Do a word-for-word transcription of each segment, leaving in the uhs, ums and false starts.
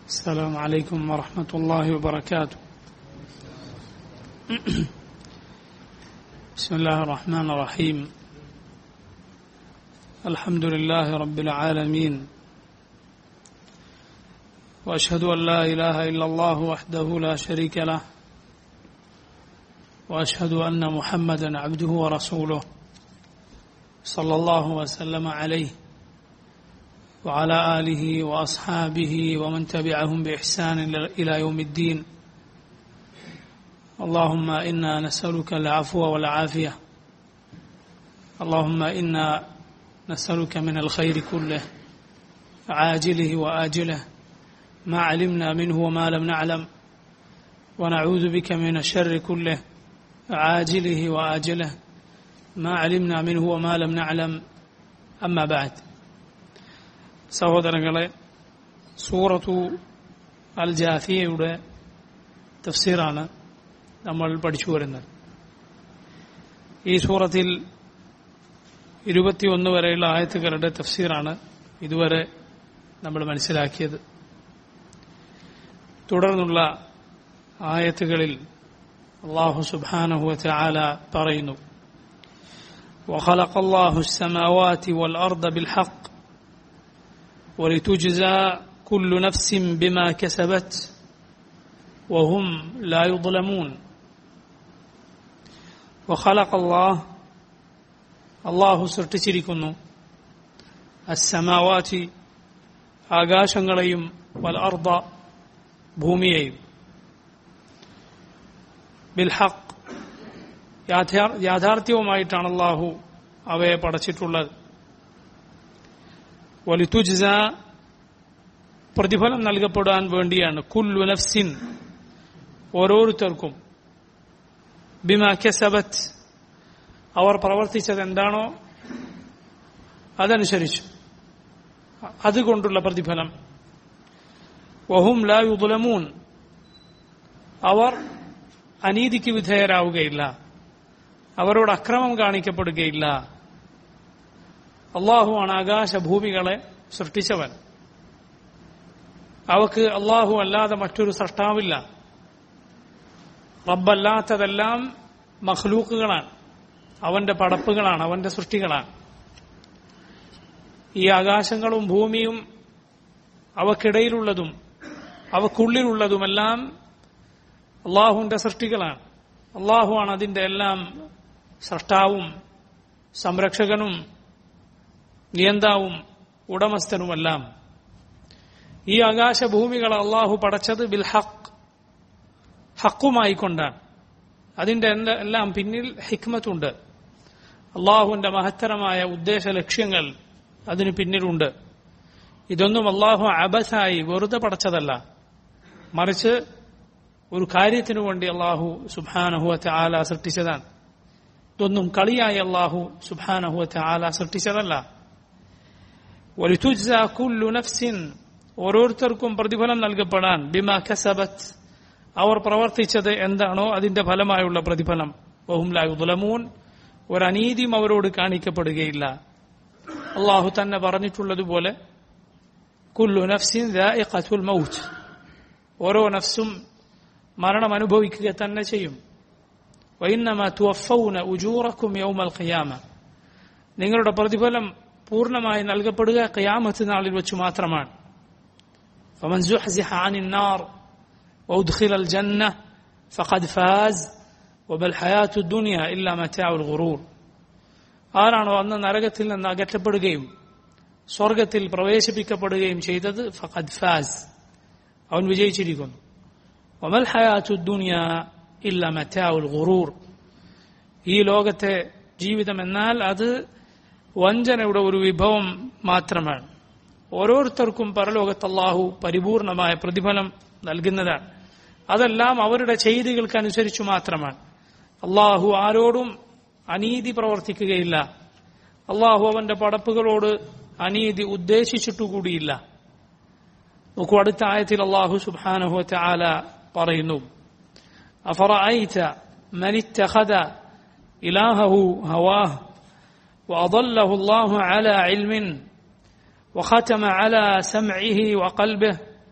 السلام عليكم ورحمة الله وبركاته. بسم الله الرحمن الرحيم. الحمد لله رب العالمين، وأشهد أن لا إله إلا الله وحده لا شريك له، وأشهد أن محمدا عبده ورسوله صلى الله وسلم عليه وعلى آله وأصحابه ومن تبعهم بإحسان إلى يوم الدين. اللهم إنا نسألك العفو والعافية، اللهم إنا نسألك من الخير كله عاجله وآجله ما علمنا منه وما لم نعلم، ونعوذ بك من الشر كله عاجله وآجله ما علمنا منه وما لم نعلم. أما بعد. സഹോദരങ്ങളെ, സൂറത്തു അൽ ജാസിയയുടെ തഫ്സീറാണ് നമ്മൾ പഠിച്ചു വരുന്നത്. ഈ സൂറത്തിൽ ഇരുപത്തിയൊന്ന് വരെയുള്ള ആയത്തുകളുടെ തഫ്സീറാണ് ഇതുവരെ നമ്മൾ മനസ്സിലാക്കിയത്. തുടർന്നുള്ള ആയത്തുകളിൽ അല്ലാഹു സുബ്ഹാനഹു വ തആല പറയുന്നു: വഖലഖല്ലാഹു അസ്സമാവാതി വൽ അർദ ബിൽ ഹഖ് ولتجزى كل نفس بما كسبت وهم لا يظلمون. وخلق الله الله സൃഷ്ടിച്ചിരിക്കുന്നു അസ്സമാവാതി ആകാശങ്ങളെയും വൽ അർദ ഭൂമിയെയും ബിൽ ഹഖ് യാഥാർത്ഥ്യവുമായിട്ടാണ് അല്ലാഹു അവയെ പടച്ചിട്ടുള്ളത്. വലിതുജ്സ പ്രതിഫലം നൽകപ്പെടാൻ വേണ്ടിയാണ്. കുല്ലു നഫ്സിൻ ഓരോരുത്തർക്കും ബിമാ കസബത്ത് അവർ പ്രവർത്തിച്ചത് എന്താണോ അതനുസരിച്ചു അതുകൊണ്ടുള്ള പ്രതിഫലം. വഹും ലാ യുദ്ലമൂൻ അവർ അനീതിക്ക് വിധേയരാവുകയില്ല, അവരോട് അക്രമം കാണിക്കപ്പെടുകയില്ല. അള്ളാഹുവാണ് ആകാശഭൂമികളെ സൃഷ്ടിച്ചവൻ. അവക്ക് അള്ളാഹു അല്ലാതെ മറ്റൊരു സൃഷ്ടാവില്ല. റബ്ബല്ലാത്തതെല്ലാം മഖ്ലൂക്കുകളാണ്, അവന്റെ പടപ്പുകളാണ്, അവന്റെ സൃഷ്ടികളാണ്. ഈ ആകാശങ്ങളും ഭൂമിയും അവക്കിടയിലുള്ളതും അവക്കുള്ളിലുള്ളതുമെല്ലാം അള്ളാഹുവിന്റെ സൃഷ്ടികളാണ്. അള്ളാഹുവാണ് അതിന്റെ എല്ലാം സൃഷ്ടാവും സംരക്ഷകനും നിയന്താവും ഉടമസ്ഥനുമെല്ലാം. ഈ ആകാശഭൂമികളെ അള്ളാഹു പടച്ചത് ബിൽ ഹഖ് ഹക്കുമായിക്കൊണ്ടാണ്. അതിന്റെ എല്ലാം പിന്നിൽ ഹിക്മത്തുണ്ട്. അള്ളാഹുവിന്റെ മഹത്തരമായ ഉദ്ദേശ ലക്ഷ്യങ്ങൾ അതിന് പിന്നിലുണ്ട്. ഇതൊന്നും അള്ളാഹു അബസായി വെറുതെ പടച്ചതല്ല, മറിച്ച് ഒരു കാര്യത്തിനു വേണ്ടി അള്ളാഹു സുബ്ഹാനഹു വ തആല സൃഷ്ടിച്ചതാണ്. ഇതൊന്നും കളിയായി അള്ളാഹു സുബ്ഹാനഹു വ തആല സൃഷ്ടിച്ചതല്ല. വലിതുജ്സ കുല്ലു നഫ്സിൻ ഓരോരുത്തർക്കും പ്രതിഫലം നൽകപ്പെടാൻ ബിമാ കസബത്ത് അവർ പ്രവർത്തിച്ചത് എന്താണോ അതിന്റെ ഫലമായുള്ള പ്രതിഫലം. വഹും ലാ യുദ്ലമൂൻ ഒരനീതിയും അവരോട് കാണിക്കപ്പെടുകയില്ല. അള്ളാഹു തന്നെ പറഞ്ഞിട്ടുള്ളതുപോലെ കുല്ലു നഫ്സിൻ ദാഇഖത്തുൽ മൗത്ത് ഓരോ നഫ്സും മരണം അനുഭവിക്കുക തന്നെ ചെയ്യും. വഇന്നമാ തുവഫൗന ഉജൂറക്കും യൗമൽ ഖിയാമ നിങ്ങളുടെ പ്രതിഫലം പൂർണ്ണമായി നൽകപ്പെടുക ഖിയാമത്ത് നാളിൽ വെച്ച് മാത്രമാണ്. ഫമൻ സുഹ്സിഹ അനിൻ നാർ വഉദ്ഖിലൽ ജന്ന ഫഖദ് ഫാസ് വമൽ ഹയാത്തുദ് ദുനിയ ഇല്ലാ മതാഉൽ ഗുറൂർ. ആരാണോ അന്ന് നരകത്തിൽ നിന്ന് അകറ്റപ്പെടുകയും സ്വർഗത്തിൽ പ്രവേശിപ്പിക്കപ്പെടുകയും ചെയ്തത് ഫഖദ് ഫാസ് അവൻ വിജയിച്ചിരിക്കുന്നു. വമൽ ഹയാത്തുദ് ദുനിയ ഇല്ലാ മതാഉൽ ഗുറൂർ ഈ ലോകത്തെ ജീവിതം എന്നാൽ അത് വഞ്ചനയുടെ ഒരു വിഭവം മാത്രമാണ്. ഓരോരുത്തർക്കും പരലോകത്ത് അല്ലാഹു പരിപൂർണമായ പ്രതിഫലം നൽകുന്നതാണ്. അതെല്ലാം അവരുടെ ചെയ്തികൾക്കനുസരിച്ചു മാത്രമാണ്. അല്ലാഹു ആരോടും അനീതി പ്രവർത്തിക്കുകയില്ല. അല്ലാഹു അവന്റെ പടപ്പുകളോട് അനീതി ഉദ്ദേശിച്ചിട്ടുകൂടിയില്ല. നോക്കൂ, അടുത്ത ആയത്തിൽ അല്ലാഹു സുബ്ഹാനഹു വ തആല പറയുന്നു: അഫറഅയ്ത മൻ ഇത്തഖദ ഇലാഹഹു ഹവാഹ് وأضله الله على علم وختم على سمعه وقلبه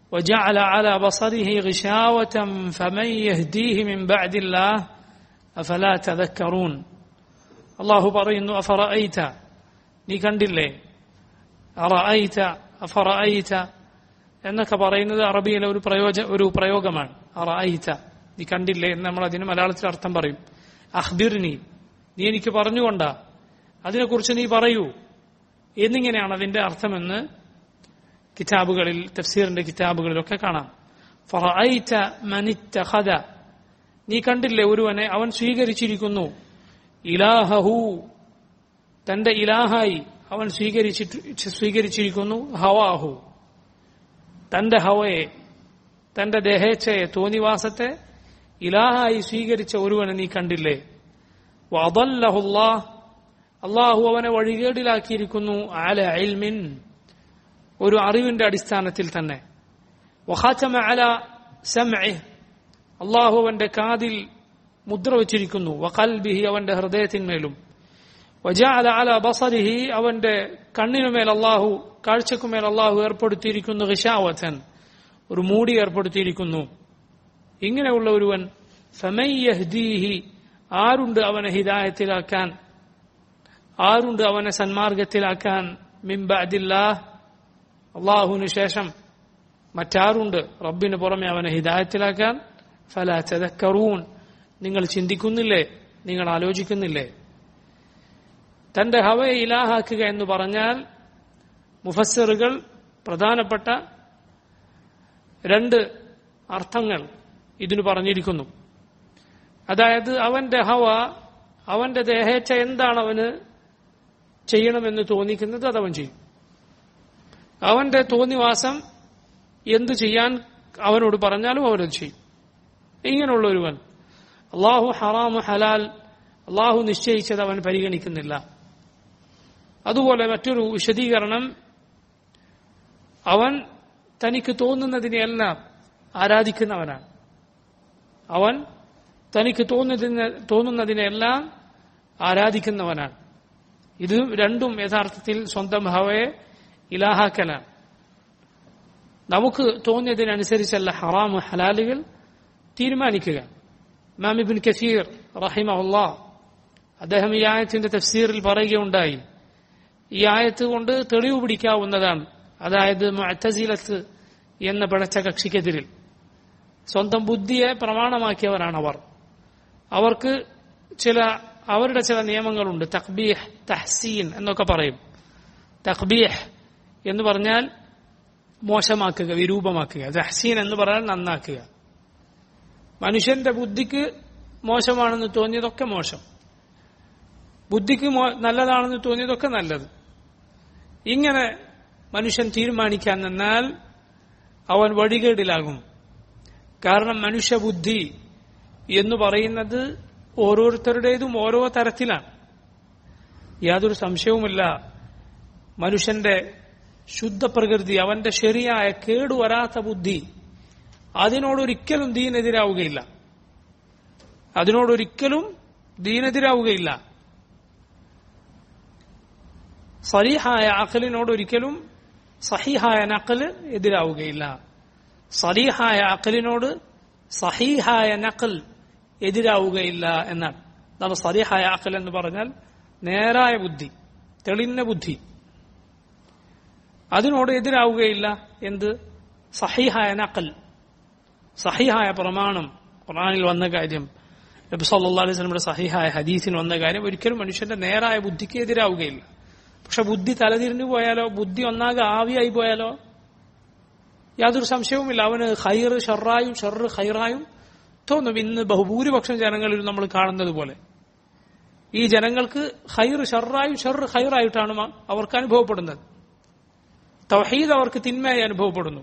وجعل على بصره غشاوة فمن يهديه من بعد الله أفلا تذكرون അല്ലാഹു പറയുന്നു അഫറഅയ്ത നീ കണ്ടില്ലേ അറഅയ്ത അഫറഅയ്ത എന്നൊക്കെ പറയുന്നത് അറബിയിലെ ഒരു പ്രയോജ ഒരു പ്രയോഗമാണ് അറഅയ്ത നീ കണ്ടില്ലേ എന്ന് നമ്മൾ അതിന് മലയാളത്തിൽ അർത്ഥം പറയും അഖ്ബിർനി നീ എനിക്ക് പറഞ്ഞുകൊണ്ടാ അതിനെക്കുറിച്ച് നീ പറയൂ എന്നിങ്ങനെയാണ് അതിന്റെ അർത്ഥമെന്ന് കിതാബുകളിൽ തഫ്സീറിന്റെ കിതാബുകളിലൊക്കെ കാണാം ഫറഅയ്ത മനിത്തഖദ നീ കണ്ടില്ലേ ഒരുവനെ അവൻ സ്വീകരിച്ചിരിക്കുന്നു ഇലാഹഹു തന്റെ ഇലാഹായി അവൻ സ്വീകരിച്ചിട്ട് സ്വീകരിച്ചിരിക്കുന്നു ഹവാഹു തന്റെ ഹവയെ തന്റെ ദേഹേച്ഛയെ തോന്നിവാസത്തെ ഇലാഹായി സ്വീകരിച്ച ഒരുവനെ നീ കണ്ടില്ലേ വഅദല്ലഹുല്ലാഹ് അല്ലാഹു അവനെ വഴികേടിലാക്കിയിരിക്കുന്നു അല ഇൽമിൻ ഒരു അറിവിന്റെ അടിസ്ഥാനത്തിൽ തന്നെ വഖാതമ അല സമഇഹ് അല്ലാഹു അവന്റെ കാതിൽ മുദ്ര വച്ചിരിക്കുന്നു വഖൽബിഹി അവന്റെ ഹൃദയത്തിന്മേലും വജഅല അല ബസരിഹി അവന്റെ കണ്ണിനുമേൽ അല്ലാഹു കാഴ്ചക്കുമേൽ അല്ലാഹു ഏർപ്പെടുത്തിയിരിക്കുന്നു ഗിശാവതൻ ഒരു മൂടി ഏർപ്പെടുത്തിയിരിക്കുന്നു ഇങ്ങനെയുള്ള ഒരുവൻ ഫമൻ യഹ്ദീഹി ആരുണ്ട് അവനെ ഹിദായത്തിലാക്കാൻ ആരുണ്ട് അവനെ സന്മാർഗത്തിലാക്കാൻ മിൻ ബഅദില്ലാഹ് അല്ലാഹുവിന് ശേഷം മറ്റാരുണ്ട് റബ്ബിന് പുറമെ അവനെ ഹിദായത്തിലാക്കാൻ ഫലാ തദക്കറൂൻ നിങ്ങൾ ചിന്തിക്കുന്നില്ലേ നിങ്ങൾ ആലോചിക്കുന്നില്ലേ തന്റെ ഹവയെ ഇലാഹാക്കുക എന്ന് പറഞ്ഞാൽ മുഫസ്സിറുകൾ പ്രധാനപ്പെട്ട രണ്ട് അർത്ഥങ്ങൾ ഇതിനു പറഞ്ഞിരിക്കുന്നു. അതായത് അവന്റെ ഹവ അവന്റെ ദേഹേച്ഛ എന്താണ് അവന് ചെയ്യണമെന്ന് തോന്നിക്കുന്നത് അതവൻ ചെയ്യും. അവന്റെ തോന്നിവാസം എന്തു ചെയ്യാൻ അവനോട് പറഞ്ഞാലും അവനത് ചെയ്യും. ഇങ്ങനെയുള്ള ഒരുവൻ അള്ളാഹു ഹറാമു ഹലാൽ അള്ളാഹു നിശ്ചയിച്ചത് അവൻ പരിഗണിക്കുന്നില്ല. അതുപോലെ മറ്റൊരു വിശദീകരണം അവൻ തനിക്ക് തോന്നുന്നതിനെയെല്ലാം ആരാധിക്കുന്നവനാണ്. അവൻ തനിക്ക് തോന്നുന്നതിന് തോന്നുന്നതിനെല്ലാം ആരാധിക്കുന്നവനാണ്. ഇത് രണ്ടും യഥാർത്ഥത്തിൽ സ്വന്തം ഹവയെ ഇലാഹാക്കലാണ്. നമുക്ക് തോന്നിയതിനനുസരിച്ചല്ല ഹറാമു ഹലാലുകൾ തീരുമാനിക്കുക. ഇമാം ഇബ്നു കസീർ റഹിമഹുല്ലാഹ് അദ്ദേഹം ഈ ആയത്തിന്റെ തഫ്സീറിൽ പറയുകയുണ്ടായി, ഈ ആയത്ത് കൊണ്ട് തെളിവ് പിടിക്കാവുന്നതാണ്. അതായത് മുഅ്തസിലത്ത് എന്ന പിഴച്ച കക്ഷിക്കെതിരിൽ സ്വന്തം ബുദ്ധിയെ പ്രമാണമാക്കിയവരാണ് അവർ. അവർക്ക് ചില അവരുടെ ചില നിയമങ്ങളുണ്ട്. തഖ്ബീഹ്, തഹ്സീൻ എന്നൊക്കെ പറയും. തഖ്ബീഹ് എന്ന് പറഞ്ഞാൽ മോശമാക്കുക, വിരൂപമാക്കുക. തഹ്സീൻ എന്ന് പറഞ്ഞാൽ നന്നാക്കുക. മനുഷ്യന്റെ ബുദ്ധിക്ക് മോശമാണെന്ന് തോന്നിയതൊക്കെ മോശം, ബുദ്ധിക്ക് നല്ലതാണെന്ന് തോന്നിയതൊക്കെ നല്ലത്. ഇങ്ങനെ മനുഷ്യൻ തീരുമാനിക്കാൻ നിന്നാൽ അവൻ വഴികേടിലാകും. കാരണം മനുഷ്യബുദ്ധി എന്ന് പറയുന്നത് ഓരോരുത്തരുടേതും ഓരോ തരത്തിലാണ്. യാതൊരു സംശയവുമില്ല, മനുഷ്യന്റെ ശുദ്ധപ്രകൃതി, അവന്റെ ശരിയായ കേടുവരാത്ത ബുദ്ധി, അതിനോടൊരിക്കലും ദീനെതിരാവുകയില്ല. അതിനോടൊരിക്കലും ദീനെതിരാവുകയില്ല. സരീഹായ അഖലിനോടൊരിക്കലും സഹീഹായ നഖല് എതിരാവുകയില്ല. സരീഹായ അഖലിനോട് സഹീഹായ നഖൽ എതിരാവുകയില്ല എന്നാണ്. അതാണ് സരീഹായ അഖൽ എന്ന് പറഞ്ഞാൽ നേരായ ബുദ്ധി, തെളിഞ്ഞ ബുദ്ധി. അതിനോട് എതിരാവുകയില്ല എന്ത്? സഹീഹായ നഖൽ, സഹീഹായ പ്രമാണം. ഖുർആനിൽ വന്ന കാര്യം, നബി സല്ലല്ലാഹു അലൈഹി വസല്ലമയുടെ സഹീഹായ ഹദീസിൽ വന്ന കാര്യം ഒരിക്കലും മനുഷ്യന്റെ നേരായ ബുദ്ധിക്ക് എതിരാവുകയില്ല. പക്ഷെ ബുദ്ധി തലതിരിഞ്ഞു പോയാലോ, ബുദ്ധി ഒന്നാകെ ആവിയായി പോയാലോ യാതൊരു സംശയവുമില്ല, അവന് ഖൈറ് ഷർറായും ഷർറ് ഖൈറായും തോന്നും. ഇന്ന് ബഹുഭൂരിപക്ഷം ജനങ്ങളിൽ നമ്മൾ കാണുന്നത് പോലെ ഈ ജനങ്ങൾക്ക് ഖൈറ് ഷർറായും ഷർറ് ഖൈറായിട്ടാണ് അവർക്ക് അനുഭവപ്പെടുന്നത്. തൗഹീദ് അവർക്ക് തിന്മയായി അനുഭവപ്പെടുന്നു,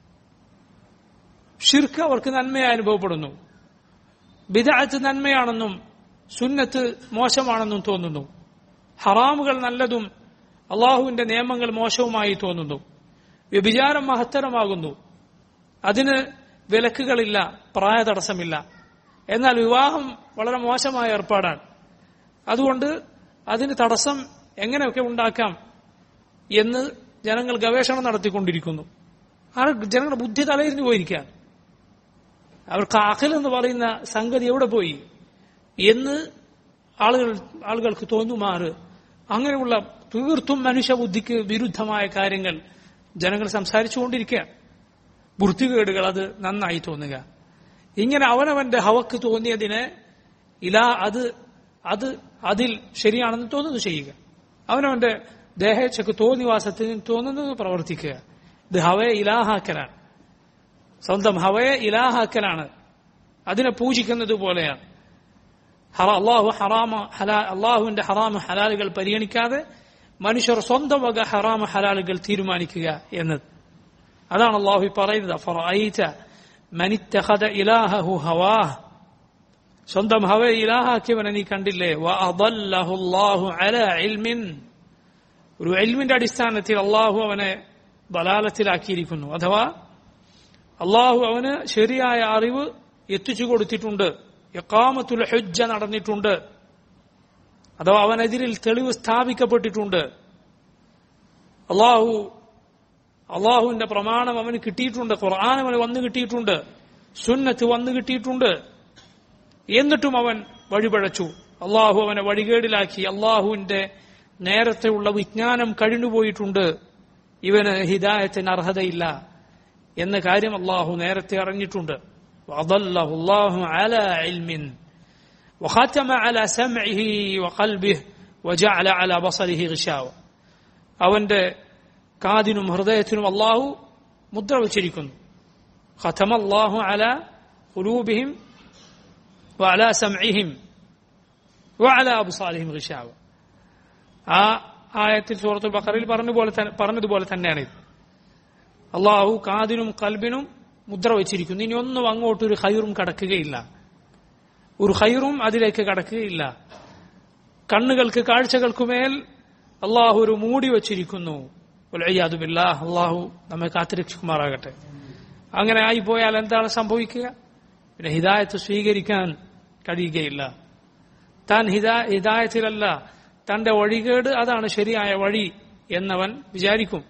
ഷിർക്ക് അവർക്ക് നന്മയായി അനുഭവപ്പെടുന്നു, ബിദ്അത്ത് നന്മയാണെന്നും സുന്നത്ത് മോശമാണെന്നും തോന്നുന്നു, ഹറാമുകൾ നല്ലതും അള്ളാഹുവിന്റെ നിയമങ്ങൾ മോശവുമായി തോന്നുന്നു, വ്യഭിചാരം മഹത്തരമാകുന്നു, അതിന് വിലക്കുകളില്ല, പ്രായ തടസ്സമില്ല. എന്നാൽ വിവാഹം വളരെ മോശമായ ഏർപ്പാടാണ്, അതുകൊണ്ട് അതിന് തടസ്സം എങ്ങനെയൊക്കെ ഉണ്ടാക്കാം എന്ന് ജനങ്ങൾ ഗവേഷണം നടത്തിക്കൊണ്ടിരിക്കുന്നു. ആ ജനങ്ങളുടെ ബുദ്ധി തലയിരിഞ്ഞു പോയിരിക്കുകയാണ്. അവർക്ക് അഖിൽ എന്ന് പറയുന്ന സംഗതി എവിടെ പോയി എന്ന് ആളുകൾ ആളുകൾക്ക് തോന്നുമാറ് അങ്ങനെയുള്ള തീർത്തും മനുഷ്യബുദ്ധിക്ക് വിരുദ്ധമായ കാര്യങ്ങൾ ജനങ്ങൾ സംസാരിച്ചുകൊണ്ടിരിക്കുകയാണ്. വൃത്തികേടുകൾ അത് നന്നായി തോന്നുക. ഇങ്ങനെ അവനവന്റെ ഹവക്ക് തോന്നിയതിനെ ഇലാ അത് അത് അതിൽ ശരിയാണെന്ന് തോന്നുന്നത് ചെയ്യുക. അവനവന്റെ ദേഹേച്ഛക്ക് തോന്നിവാസത്തിന് തോന്നുന്നത് പ്രവർത്തിക്കുക. ഇത് ഹവയെ ഇലാഹാക്കലാണ്. സ്വന്തം ഹവയെ ഇലാഹാക്കലാണ്. അതിനെ പൂജിക്കുന്നത് പോലെയാണ്. അള്ളാഹു ഹറാമ ഹലാ അള്ളാഹുവിന്റെ ഹറാമ ഹലാലുകൾ പരിഗണിക്കാതെ മനുഷ്യർ സ്വന്തം വക ഹറാമ ഹലാലുകൾ തീരുമാനിക്കുക എന്നത്. അതാണ് അള്ളാഹു പറയുന്നത്. അഫറഅയ്ത മൻ ഇത്തഖദ ഇലാഹഹു ഹവാഹ്, സ്വന്തം ഹവയെ ഇലാഹാക്കിയവനെ നീ കണ്ടില്ലേ? വഅദല്ലഹു അല്ലാഹു അലാ ഇൽമിൻ, ഒരു ഇൽമിന്റെ അടിസ്ഥാനത്തിൽ അള്ളാഹു അവനെ ദലാലത്തിലാക്കിയിരിക്കുന്നു. അഥവാ അള്ളാഹു അവന് ശരിയായ അറിവ് എത്തിച്ചു കൊടുത്തിട്ടുണ്ട്. ഇഖാമത്തുൽ ഹുജ്ജ നടന്നിട്ടുണ്ട്. അഥവാ അവനെതിരിൽ തെളിവ് സ്ഥാപിക്കപ്പെട്ടിട്ടുണ്ട്. അള്ളാഹു അള്ളാഹുവിന്റെ പ്രമാണം അവന് കിട്ടിയിട്ടുണ്ട്. ഖുർആൻ അവന് വന്നു കിട്ടിയിട്ടുണ്ട്. സുന്നത്ത് വന്നു കിട്ടിയിട്ടുണ്ട്. എന്നിട്ടും അവൻ വഴിപഴച്ചു. അള്ളാഹു അവനെ വഴികേടിലാക്കി. അള്ളാഹുവിന്റെ നേരത്തെ ഉള്ള വിജ്ഞാനം കഴിഞ്ഞുപോയിട്ടുണ്ട്. ഇവന് ഹിദായത്തിന് അർഹതയില്ല എന്ന കാര്യം അള്ളാഹു നേരത്തെ അറിഞ്ഞിട്ടുണ്ട്. വഅദല്ലഹു അല്ലാഹു അലാ ഇൽമിൻ വഖതമ അലാ സമഇഹി വഖൽബിഹി വജഅല അലാ ബസരിഹി ഗിശാവ, അവന്റെ കാതിനും ഹൃദയത്തിനും അള്ളാഹു മുദ്ര വച്ചിരിക്കുന്നു. ഖതമ അല്ലാഹു അലാ ഖുലൂബിഹിം വഅലാ സമഇഹിം വഅലാ അബ്സാരിഹിം ഗിശാവ. ആ ആയത്തിൽ സൂറത്തുൽ ബഖറയിൽ പറഞ്ഞതുപോലെ പറഞ്ഞതുപോലെ തന്നെയാണ് ഇത്. അള്ളാഹു കാതിനും കൽബിനും മുദ്ര വച്ചിരിക്കുന്നു. ഇനി ഒന്നും അങ്ങോട്ടൊരു ഖൈറും കടക്കുകയില്ല. ഒരു ഖൈറും അതിലേക്ക് കടക്കുകയില്ല. കണ്ണുകൾക്ക് കാഴ്ചകൾക്കുമേൽ അള്ളാഹു ഒരു മൂടി വച്ചിരിക്കുന്നു. വൽഇയാദു ബില്ലാഹ്, അള്ളാഹു നമ്മെ കാത്തുരക്ഷിക്കുമാറാകട്ടെ. അങ്ങനെ ആയിപ്പോയാൽ എന്താണ് സംഭവിക്കുക? പിന്നെ ഹിദായത്ത് സ്വീകരിക്കാൻ കഴിയുകയില്ല. താൻ ഹിദാ ഹിദായത്തിലല്ല, തന്റെ വഴികേട് അതാണ് ശരിയായ വഴി എന്നവൻ വിചാരിക്കും.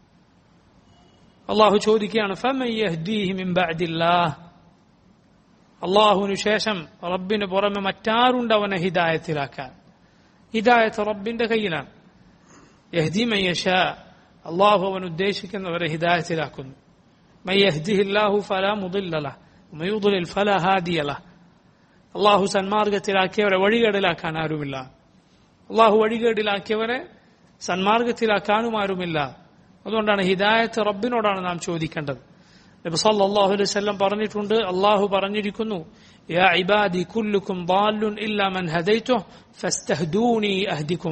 അള്ളാഹു ചോദിക്കുകയാണ്, ഫമൻ യഹ്ദീഹി മിൻ ബഅദില്ലാഹ്, അള്ളാഹുവിനു ശേഷം റബ്ബിന് പുറമെ മറ്റാരുണ്ട് അവനെ ഹിദായത്തിലാക്കാൻ? ഹിദായത്ത് റബ്ബിന്റെ കയ്യിലാണ്. യഹ്ദി മൻ യശാ, അള്ളാഹു അവൻ ഉദ്ദേശിക്കുന്നവരെ ഹിദായത്തിലാക്കുന്നു. മൻ യഹ്ദിഹില്ലാഹു ഫലാ മുദില്ല ലഹു വമൻ യുദ്ലിൽ ഫലാ ഹാദിയ ലഹു, അള്ളാഹു സന്മാർഗത്തിലാക്കിയവരെ വഴികേടിലാക്കാൻ ആരുമില്ല. അള്ളാഹു വഴികേടിലാക്കിയവരെ സന്മാർഗത്തിലാക്കാനും ആരുമില്ല. അതുകൊണ്ടാണ് ഹിദായത്ത് റബ്ബിനോടാണ് നാം ചോദിക്കേണ്ടത്. നബി സല്ലല്ലാഹു അലൈഹി വസല്ലം പറഞ്ഞിട്ടുണ്ട്, അള്ളാഹു പറഞ്ഞിരിക്കുന്നു, യാ ഇബാദി കുല്ലുക്കും ضالٌ ഇല്ലാ മൻ ഹദൈതുഹു ഫസ്തഹ്ദൂനി അഹ്ദികും.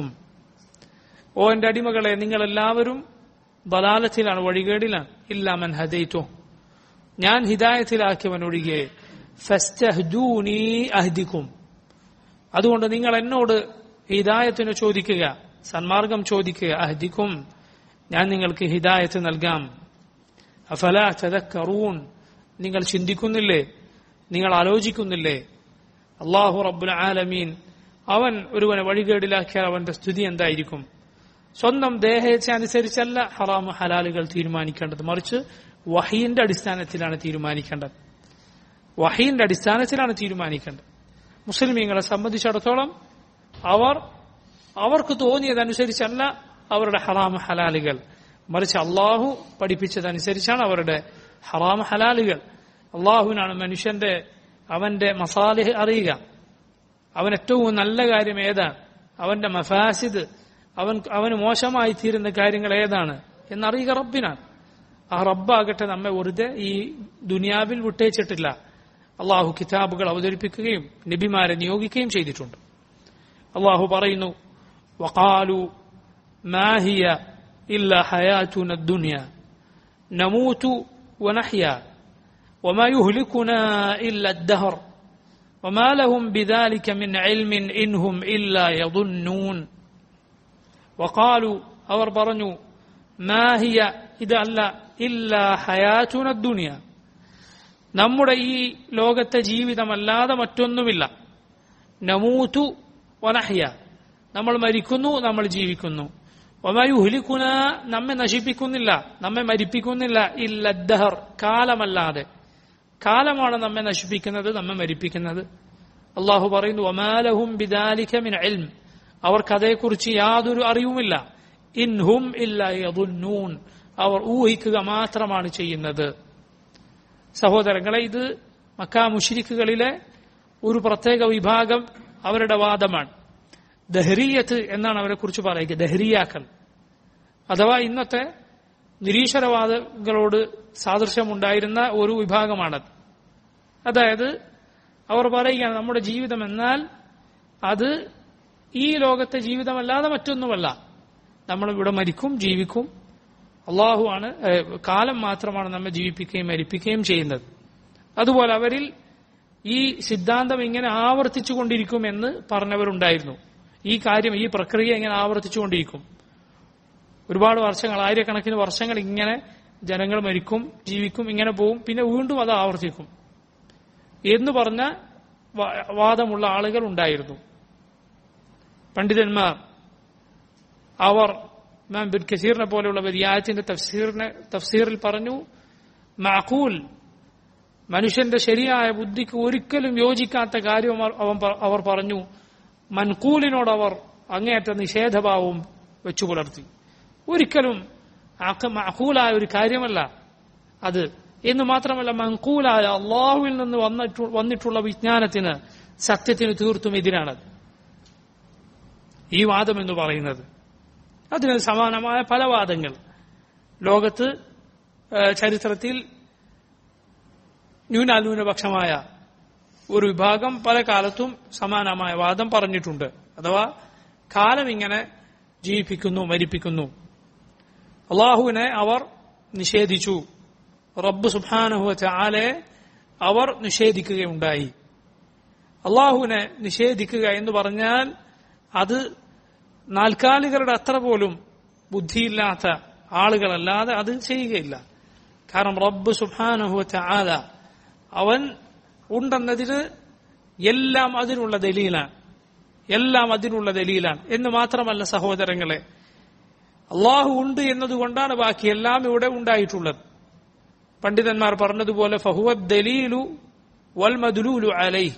ഓ എന്റെ അടിമകളെ, നിങ്ങൾ എല്ലാവരും ദലാലത്തിലാണ്, വഴികേടിലാണ്. ഇല്ലാ മൻ ഹദൈതുഹു, ഞാൻ ഹിദായത്തിലാക്കിയവൻ ഒഴികെ. ഫസ്തഹ്ദൂനി അഹ്ദികും, അതുകൊണ്ട് നിങ്ങൾ എന്നോട് ഹിദായത്തിന് ചോദിക്കുക, സന്മാർഗം ചോദിക്കുക. അഹ്ദികും, ഞാൻ നിങ്ങൾക്ക് ഹിദായത്ത് നൽകാം. അഫലാ തദക്കറൂൻ, നിങ്ങൾ ചിന്തിക്കുന്നില്ലേ, നിങ്ങൾ ആലോചിക്കുന്നില്ലേ? അല്ലാഹു റബ്ബുൽ ആലമീൻ അവൻ ഒരുവനെ വഴികേടിലാക്കിയാൽ അവന്റെ സ്ഥിതി എന്തായിരിക്കും? സ്വന്തം ദേഹേച്ഛ അനുസരിച്ചല്ല ഹറാമു ഹലാലുകൾ തീരുമാനിക്കേണ്ടത്, മറിച്ച് വഹീന്റെ അടിസ്ഥാനത്തിലാണ് തീരുമാനിക്കേണ്ടത്. വഹീന്റെ അടിസ്ഥാനത്തിലാണ് തീരുമാനിക്കേണ്ടത്. മുസ്ലിമീങ്ങളെ സംബന്ധിച്ചിടത്തോളം അവർ അവർക്ക് തോന്നിയതനുസരിച്ചല്ല അവരുടെ ഹറാമു ഹലാലുകൾ, മറിച്ച് അള്ളാഹു പഠിപ്പിച്ചതനുസരിച്ചാണ് അവരുടെ ഹറാമു ഹലാലുകൾ. അള്ളാഹുവിനാണ് മനുഷ്യന്റെ അവന്റെ മസാലിഹ് അറിയുക. അവൻ ഏറ്റവും നല്ല കാര്യം ഏതാണ്, അവന്റെ മഫാസിദ്, അവൻ അവന് മോശമായി തീരുന്ന കാര്യങ്ങൾ ഏതാണ് എന്നറിയുക റബ്ബിനാണ്. ആ റബ്ബാകട്ടെ നമ്മെ വെറുതെ ഈ ദുനിയാവിൽ വിട്ടേച്ചിട്ടില്ല. അള്ളാഹു കിതാബുകൾ അവതരിപ്പിക്കുകയും നബിമാരെ നിയോഗിക്കുകയും ചെയ്തിട്ടുണ്ട്. അള്ളാഹു പറയുന്നു, വഖാലു മാ ഹിയ ഇല്ലാ ഹയാതുന ദുനിയ നമൂതു വനഹ്യ വമാ യുഹ്ലികുനാ ഇല്ലാ അദ്ദഹർ വമാ ലഹും ബിദാലിക മിൻ ഇൽമിൻ ഇൻഹും ഇല്ലാ യദുന്നൂൻ. വഖാലു, അവർ പറഞ്ഞു, മാ ഹിയ, ഇതല്ല, ഇല്ലാ ഹയാതുന ദുനിയ, നമ്മുടെ ഈ ലോകത്തെ ജീവിതമല്ലാതെ മറ്റൊന്നുമില്ല. നമൂതു വനഹ്യ, നമ്മൾ മരിക്കുന്നു, നമ്മൾ ജീവിക്കുന്നു. വമാ യുഹ്ലികുന നമ്മെ നശിപ്പിക്കുന്നില്ല, നമ്മെ മരിപ്പിക്കുന്നില്ല ഇല്ല ദഹർ കാലമല്ലാതെ. കാലമാണ് നമ്മെ നശിപ്പിക്കുന്നത്, നമ്മെ മരിപ്പിക്കുന്നത്. അള്ളാഹു പറയുന്നു വമാ ലഹും ബിദാലിക മിൻ ഇൽം, അവർക്ക് അതേക്കുറിച്ച് യാതൊരു അറിവുമില്ല. ഇൻഹും ഇല്ലാ യദുന്നൂൻ, അവർ ഊഹിക്കുക മാത്രമാണ് ചെയ്യുന്നത്. സഹോദരങ്ങളെ, ഇത് മക്കാ മുശ്രിക്കുകളിലെ ഒരു പ്രത്യേക വിഭാഗം അവരുടെ വാദമാണ്. ദഹ്രിയത്ത് എന്നാണ് അവരെ കുറിച്ച് പറയുക, ദഹ്രിയാക്കൾ അഥവാ ഇന്നത്തെ നിരീശ്വരവാദികളോട് സാദൃശ്യമുണ്ടായിരുന്ന ഒരു വിഭാഗമാണത്. അതായത് അവർ പറയുകയാണ് നമ്മുടെ ജീവിതം എന്നാൽ അത് ഈ ലോകത്തെ ജീവിതമല്ലാതെ മറ്റൊന്നുമല്ല. നമ്മളിവിടെ മരിക്കും, ജീവിക്കും, അള്ളാഹു ആണ്, കാലം മാത്രമാണ് നമ്മെ ജീവിപ്പിക്കുകയും മരിപ്പിക്കുകയും ചെയ്യുന്നത്. അതുപോലെ അവരിൽ ഈ സിദ്ധാന്തം ഇങ്ങനെ ആവർത്തിച്ചുകൊണ്ടിരിക്കുമെന്ന് പറഞ്ഞവരുണ്ടായിരുന്നു. ഈ കാര്യം, ഈ പ്രക്രിയ ഇങ്ങനെ ആവർത്തിച്ചുകൊണ്ടിരിക്കും. ഒരുപാട് വർഷങ്ങൾ, ആയിരക്കണക്കിന് വർഷങ്ങൾ ഇങ്ങനെ ജനങ്ങൾ മരിക്കും, ജീവിക്കും, ഇങ്ങനെ പോവും, പിന്നെ വീണ്ടും അത് ആവർത്തിക്കും എന്ന് പറഞ്ഞ വാദമുള്ള ആളുകൾ ഉണ്ടായിരുന്നു. പണ്ഡിതന്മാർ അവർ ഇമാം ഇബ്നു കസീറിനെ പോലെയുള്ളവർ ഈ ആയത്തിന്റെ തഫ്സീറിനെ തഫ്സീറിൽ പറഞ്ഞു, മഅഖൂൽ മനുഷ്യന്റെ ശരിയായ ബുദ്ധിക്ക് ഒരിക്കലും യോജിക്കാത്ത കാര്യം അവർ പറഞ്ഞു. മൻകൂലിനോട് അവർ അങ്ങേയറ്റ നിഷേധഭാവവും വെച്ചു പുലർത്തി. ഒരിക്കലും മഅഖൂലായ ഒരു കാര്യമല്ല അത് എന്ന് മാത്രമല്ല, മൻകൂലായ അള്ളാഹുവിൽ നിന്ന് വന്നിട്ടുള്ള വിജ്ഞാനത്തിന്, സത്യത്തിന് തീർത്തും എതിരാണത് ഈ വാദം എന്ന് പറയുന്നത്. അതിന് സമാനമായ പല വാദങ്ങൾ ലോകത്ത് ചരിത്രത്തിൽ ന്യൂനാന്യൂനപക്ഷമായ ഒരു വിഭാഗം പല കാലത്തും സമാനമായ വാദം പറഞ്ഞിട്ടുണ്ട്. അഥവാ കാലം ഇങ്ങനെ ജീവിപ്പിക്കുന്നു, മരിപ്പിക്കുന്നു. അള്ളാഹുവിനെ അവർ നിഷേധിച്ചു, റബ്ബ് സുബ്ഹാനഹു വ തആലയെ അവർ നിഷേധിക്കുകയുണ്ടായി. അള്ളാഹുവിനെ നിഷേധിക്കുക എന്ന് പറഞ്ഞാൽ അത് നാൽക്കാലികളുടെ അത്ര പോലും ബുദ്ധിയില്ലാത്ത ആളുകളല്ലാതെ അത് ചെയ്യുകയില്ല. കാരണം റബ്ബ് സുബ്ഹാനഹു വ തആല അവൻ ഉണ്ടെന്നതിന് എല്ലാം അതിനുള്ള ദലീലാണ്, എല്ലാം അതിനുള്ള ദലീലാണ് എന്ന് മാത്രമല്ല സഹോദരങ്ങളെ, അള്ളാഹു ഉണ്ട് എന്നതുകൊണ്ടാണ് ബാക്കി എല്ലാം ഇവിടെ ഉണ്ടായിട്ടുള്ളത്. പണ്ഡിതന്മാർ പറഞ്ഞതുപോലെ ഫഹുവ ദലീലു വൽ മദ്ലൂലു അലൈഹി,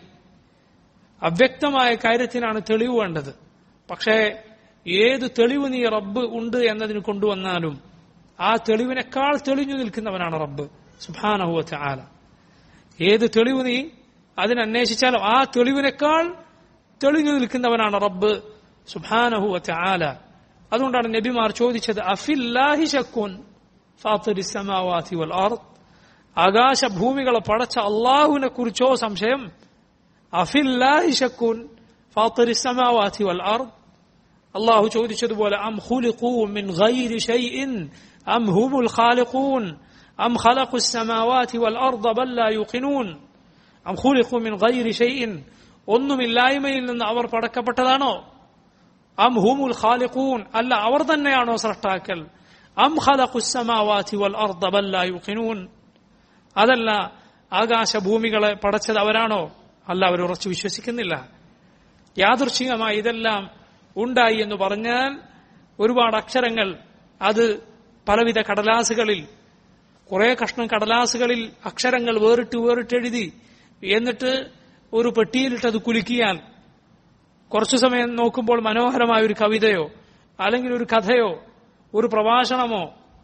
അവ്യക്തമായ കാര്യത്തിനാണ് തെളിവ് വേണ്ടത്. പക്ഷേ ഏത് തെളിവ് നീ റബ്ബ് ഉണ്ട് എന്നതിന് കൊണ്ടുവന്നാലും ആ തെളിവിനേക്കാൾ തെളിഞ്ഞു നിൽക്കുന്നവനാണ് റബ്ബ് സുബ്ഹാനഹു വ തആല. ഏത് തെളിവ് നീ അതിനന്വേഷിച്ചാലും ആ തെളിവിനേക്കാൾ തെളിഞ്ഞു നിൽക്കുന്നവനാണ് റബ്ബ് സുബ്ഹാനഹു വ തആല. അതുകൊണ്ടാണ് നബിമാർ ചോദിച്ചത്, അഫില്ലാഹി ശക്കുൻ ഫാത്തിരിസ് സമാവാതി വൽ അർദ്, ആകാശഭൂമികളെ പടച്ച അള്ളാഹുവിനെ കുറിച്ചോ സംശയം? അഫില്ലാഹി ശക്കുൻ ഫാത്തിരിസ് സമാവാതി വൽ അർദ്, അള്ളാഹു ചോദിച്ചതുപോലെ അം ഖുലിഖൂ മിൻ ഗൈരി ശൈഇൻ അം ഹുമുൽ ഖാലിഖൂൻ അം ഖലഖുസ് സമാവാതി വൽ അർദ ബൽ ലാ യുഖിനൂൻ. അം ഖുലിഖൂ മിൻ ഗൈരി ശൈഇൻ, ഒന്നുമില്ലായ്മയിൽ നിന്ന് അവർ പടക്കപ്പെട്ടതാണോ? അം ഹുമുൽ ഖാലിഖൂൻ, അല്ല അവർ തന്നെയാണോ സൃഷ്ടാക്കൾ? അം ഖലഖുസ് സമാവാതി വൽ അർദ ബൽ ലാ യുഖിനൂൻ, അതല്ല ആകാശഭൂമികളെ പടച്ചത് അവരാണോ? അല്ല, അവർ ഉറച്ചു വിശ്വസിക്കുന്നില്ല. യാദൃച്ഛികമായി ഇതെല്ലാം ഉണ്ടായി എന്ന് പറഞ്ഞാൽ ഒരുപാട് അക്ഷരങ്ങൾ അത് പലവിധ കടലാസുകളിൽ, കുറെ കഷ്ണം കടലാസുകളിൽ അക്ഷരങ്ങൾ വേറിട്ട് വേറിട്ടെഴുതി എന്നിട്ട് ഒരു പെട്ടിയിലിട്ടത് കുലുക്കിയാൽ കുറച്ചു സമയം നോക്കുമ്പോൾ മനോഹരമായ ഒരു കവിതയോ അല്ലെങ്കിൽ ഒരു കഥയോ ഒരു പ്രഭാഷണമോ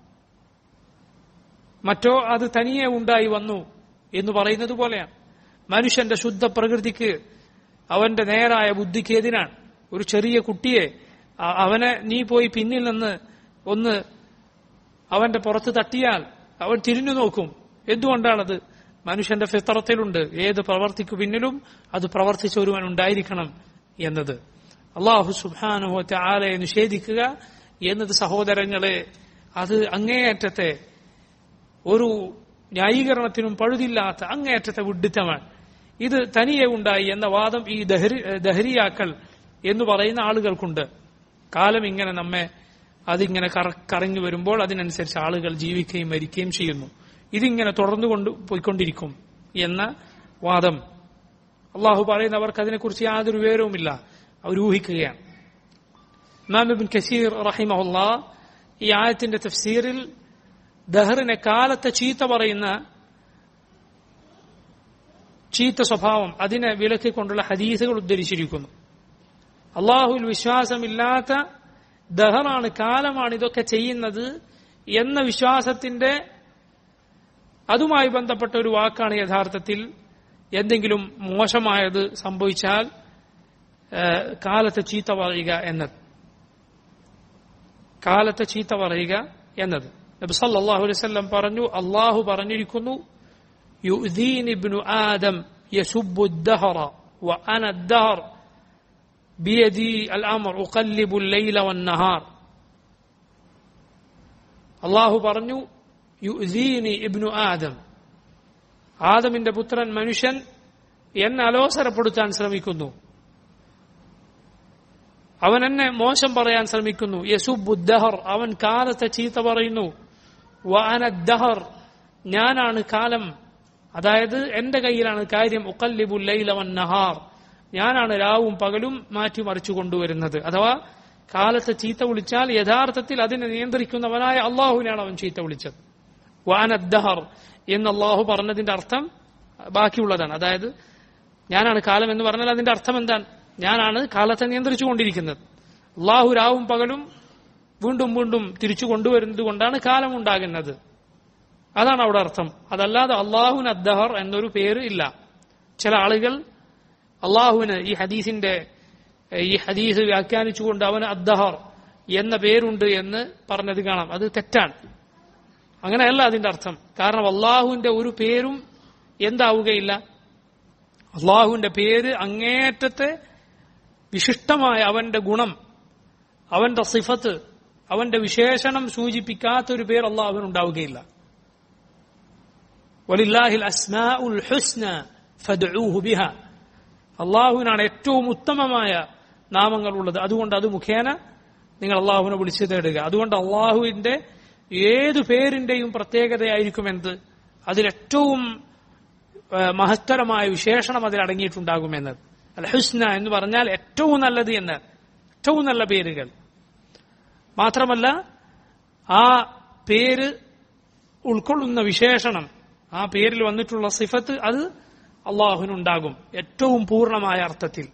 മറ്റോ അത് തനിയെ ഉണ്ടായി വന്നു എന്ന് പറയുന്നത് പോലെയാണ്. മനുഷ്യന്റെ ശുദ്ധ പ്രകൃതിക്ക്, അവന്റെ നേരായ ബുദ്ധിക്ക് എതിരാണ്. ഒരു ചെറിയ കുട്ടിയെ അവനെ നീ പോയി പിന്നിൽ നിന്ന് ഒന്ന് അവന്റെ പുറത്ത് തട്ടിയാൽ അവൻ തിരിഞ്ഞു നോക്കും. എന്തുകൊണ്ടാണത്? മനുഷ്യന്റെ ഫിത്രത്തിലുണ്ട് ഏത് പ്രവർത്തിക്കു പിന്നിലും അത് പ്രവർത്തിച്ച ഒരുവൻ ഉണ്ടായിരിക്കണം എന്നത്. അല്ലാഹു സുബ്ഹാനഹു വ തആലയെ നിഷേധിക്കുക എന്നത് സഹോദരങ്ങളെ, അത് അങ്ങേയറ്റത്തെ ഒരു ന്യായീകരണത്തിനും പഴുതില്ലാത്ത അങ്ങേയറ്റത്തെ വിഡ്ഢിത്തമാണ്. ഇത് തനിയെ ഉണ്ടായി എന്ന വാദം ഈ ദഹരി ദഹരിയാക്കൾ എന്ന് പറയുന്ന ആളുകൾക്കുണ്ട്. കാലം ഇങ്ങനെ നമ്മെ അതിങ്ങനെ കറങ്ങി വരുമ്പോൾ അതിനനുസരിച്ച് ആളുകൾ ജീവിക്കുകയും മരിക്കുകയും ചെയ്യുന്നു. ഇതിങ്ങനെ തുടർന്നു കൊണ്ട് പോയിക്കൊണ്ടിരിക്കും എന്ന വാദം. അള്ളാഹു പറയുന്നവർക്ക് അതിനെക്കുറിച്ച് യാതൊരു വിവരവുമില്ല, അവർ ഊഹിക്കുകയാണ്. ഇമാം ഇബ്നു കസീർ റഹിമഹുല്ലാഹ് ഈ ആയത്തിന്റെ തഫ്സീറിൽ ദഹറിനെ കാലത്തെ ചീത്ത പറയുന്ന ചീത്ത സ്വഭാവം അതിനെ വിലക്കിക്കൊണ്ടുള്ള ഹദീസുകൾ ഉദ്ധരിച്ചിരിക്കുന്നു. അള്ളാഹുവിൽ വിശ്വാസമില്ലാത്ത ദഹറാണ്, കാലമാണ് ഇതൊക്കെ ചെയ്യുന്നത് എന്ന വിശ്വാസത്തിന്റെ അതുമായി ബന്ധപ്പെട്ട ഒരു വാക്കാണ് യഥാർത്ഥത്തിൽ എന്തെങ്കിലും മോശമായത് സംഭവിച്ചാൽ കാലത്തെ ചീത്ത പറയുക എന്നത്. കാലത്തെ ചീത്ത പറയുക എന്നത് നബി സല്ലല്ലാഹു അലൈഹി വസല്ലം പറഞ്ഞു, അള്ളാഹു പറഞ്ഞിരിക്കുന്നു, യുഅ്ദീനി ഇബ്നു ആദം യസുബ്ബു അദ്ദഹറ വഅന അദ്ദഹർ ബിയദി അൽഅംർ ഉഖല്ലിബു അല്ലൈല വന്നഹാർ. അള്ളാഹു പറഞ്ഞു, യുഅ്ദീനി ഇബ്നു ആദം, ആദമിന്റെ പുത്രൻ മനുഷ്യൻ എന്നെ അലോസരപ്പെടുത്താൻ ശ്രമിക്കുന്നു, അവൻ എന്നെ മോശം പറയാൻ ശ്രമിക്കുന്നു. യസുബ്ബു അദ്ദഹർ, അവൻ കാലത്തെ ചീത്ത പറയുന്നു. വഅന അദ്ദഹർ, ഞാനാണ് കാലം, അതായത് എന്റെ കയ്യിലാണ് കാര്യം. ഉഖല്ലിബു അല്ലൈല വന്നഹാർ, ഞാനാണ് രാവും പകലും മാറ്റിമറിച്ചു കൊണ്ടുവരുന്നത്. അഥവാ കാലത്തെ ചീത്ത വിളിച്ചാൽ യഥാർത്ഥത്തിൽ അതിനെ നിയന്ത്രിക്കുന്നവനായ അള്ളാഹുവിനാണ് അവൻ ചീത്ത വിളിച്ചത്. വഅന അദ്ദഹർ എന്ന് അള്ളാഹു പറഞ്ഞതിന്റെ അർത്ഥം ബാക്കിയുള്ളതാണ്. അതായത് ഞാനാണ് കാലം എന്ന് പറഞ്ഞാൽ അതിന്റെ അർത്ഥം എന്താണ്? ഞാനാണ് കാലത്തെ നിയന്ത്രിച്ചുകൊണ്ടിരിക്കുന്നത്. അള്ളാഹു രാവും പകലും വീണ്ടും വീണ്ടും തിരിച്ചു കൊണ്ടുവരുന്നത് കൊണ്ടാണ് കാലം ഉണ്ടാകുന്നത്. അതാണ് അവിടെ അർത്ഥം. അതല്ലാതെ അള്ളാഹുവിന് അദ്ദഹർ എന്നൊരു പേര് ഇല്ല. ചില ആളുകൾ അള്ളാഹുവിന് ഈ ഹദീസിന്റെ ഈ ഹദീസ് വ്യാഖ്യാനിച്ചുകൊണ്ട് അവന് അദ്ദഹർ എന്ന പേരുണ്ട് എന്ന് പറഞ്ഞത് കാണാം. അത് തെറ്റാണ്. അങ്ങനെയല്ല അതിന്റെ അർത്ഥം. കാരണം അള്ളാഹുവിന്റെ ഒരു പേരും എന്താവുകയില്ല. അള്ളാഹുവിന്റെ പേര് അങ്ങേറ്റത്തെ വിശിഷ്ടമായ അവന്റെ ഗുണം, അവന്റെ സിഫത്ത്, അവന്റെ വിശേഷണം സൂചിപ്പിക്കാത്തൊരു പേർ അള്ളാഹുവിന് ഉണ്ടാവുകയില്ല. വലില്ലാഹിൽ അസ്മാഉൽ ഹുസ്ന ഫദ്ഉഹു ബിഹാ, അള്ളാഹുവിനാണ് ഏറ്റവും ഉത്തമമായ നാമങ്ങളുള്ളത്. അതുകൊണ്ട് അത് മുഖേന നിങ്ങൾ അള്ളാഹുവിനെ വിളിച്ചു തേടുക. അതുകൊണ്ട് അള്ളാഹുവിന്റെ ഏതു പേരിന്റെയും പ്രത്യേകതയായിരിക്കും എന്ത്? അതിലേറ്റവും മഹത്തരമായ വിശേഷണം അതിൽ അടങ്ങിയിട്ടുണ്ടാകുമെന്നത്. അൽ ഹുസ്ന എന്ന് പറഞ്ഞാൽ ഏറ്റവും നല്ലത് എന്ന്, ഏറ്റവും നല്ല പേരുകൾ. മാത്രമല്ല ആ പേര് ഉൾക്കൊള്ളുന്ന വിശേഷണം, ആ പേരിൽ വന്നിട്ടുള്ള സിഫത്ത് അത് അള്ളാഹുവിനുണ്ടാകും ഏറ്റവും പൂർണ്ണമായ അർത്ഥത്തിൽ.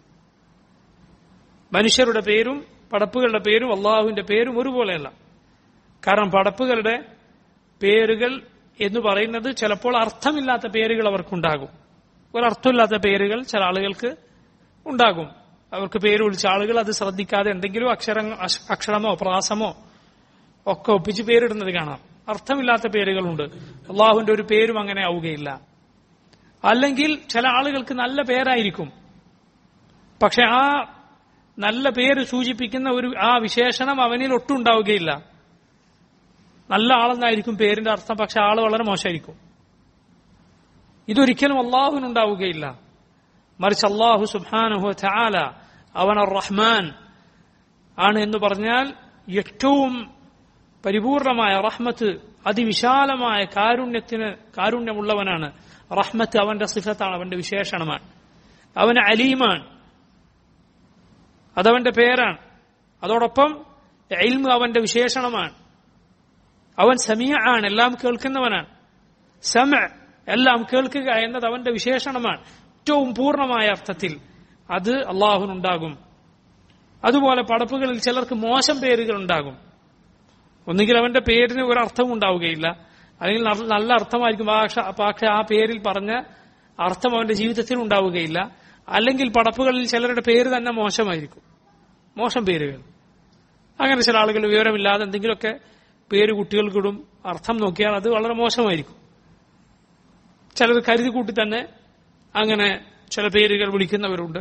മനുഷ്യരുടെ പേരും പടപ്പുകളുടെ പേരും അള്ളാഹുവിന്റെ പേരും ഒരുപോലെയല്ല. കാരണം പടപ്പുകളുടെ പേരുകൾ എന്ന് പറയുന്നത് ചിലപ്പോൾ അർത്ഥമില്ലാത്ത പേരുകൾ അവർക്കുണ്ടാകും. ഒരർത്ഥമില്ലാത്ത പേരുകൾ ചില ആളുകൾക്ക് ഉണ്ടാകും. അവർക്ക് പേര് വിളിച്ച ആളുകൾ അത് ശ്രദ്ധിക്കാതെ എന്തെങ്കിലും അക്ഷര അക്ഷരമോ പ്രാസമോ ഒക്കെ ഒപ്പിച്ച് പേരിടുന്നത് കാണാം. അർത്ഥമില്ലാത്ത പേരുകളുണ്ട്. അള്ളാഹുവിന്റെ ഒരു പേരും അങ്ങനെ ആവുകയില്ല. അല്ലെങ്കിൽ ചില ആളുകൾക്ക് നല്ല പേരായിരിക്കും, പക്ഷെ ആ നല്ല പേര് സൂചിപ്പിക്കുന്ന ഒരു ആ വിശേഷണം അവനിൽ ഒട്ടും ഉണ്ടാവുകയില്ല. നല്ല ആളെന്നായിരിക്കും പേരിന്റെ അർത്ഥം, പക്ഷെ ആള് വളരെ മോശമായിരിക്കും. ഇതൊരിക്കലും അള്ളാഹുവിനുണ്ടാവുകയില്ല. മറിച്ച് അള്ളാഹു സുബ്ഹാനഹു വ തആല അവൻ അർ റഹ്മാൻ ആണ് എന്ന് പറഞ്ഞാൽ ഏറ്റവും പരിപൂർണമായ റഹ്മത്ത്, അതിവിശാലമായ കാരുണ്യത്തിന് കാരുണ്യമുള്ളവനാണ്. റഹ്മത്ത് അവന്റെ സിഫത്താണ്, അവന്റെ വിശേഷണമാണ്. അവൻ അലീമാണ്, അതവന്റെ പേരാണ്. അതോടൊപ്പം ഇൽമ് അവന്റെ വിശേഷണമാണ്. അവൻ സമീഅാണ്, എല്ലാം കേൾക്കുന്നവനാണ്. സമഅ്, എല്ലാം കേൾക്കുക എന്നത് അവന്റെ വിശേഷണമാണ്. ഏറ്റവും പൂർണ്ണമായ അർത്ഥത്തിൽ അത് അള്ളാഹുവിനുണ്ടാകും. അതുപോലെ പടപ്പുകളിൽ ചിലർക്ക് മോശം പേരുകൾ ഉണ്ടാകും. ഒന്നുകിൽ അവന്റെ പേരിന് ഒരർത്ഥവും ഉണ്ടാവുകയില്ല, അല്ലെങ്കിൽ നല്ല അർത്ഥമായിരിക്കും, പക്ഷെ ആ പേരിൽ പറഞ്ഞ അർത്ഥം അവന്റെ ജീവിതത്തിൽ ഉണ്ടാവുകയില്ല. അല്ലെങ്കിൽ പടപ്പുകളിൽ ചിലരുടെ പേര് തന്നെ മോശമായിരിക്കും, മോശം പേരുകൾ. അങ്ങനെ ചില ആളുകൾ വിവരമില്ലാതെ എന്തെങ്കിലുമൊക്കെ പേര് കുട്ടികൾക്കിടും, അർത്ഥം നോക്കിയാൽ അത് വളരെ മോശമായിരിക്കും. ചിലർ കരുതി കൂട്ടി തന്നെ അങ്ങനെ ചില പേരുകൾ വിളിക്കുന്നവരുണ്ട്.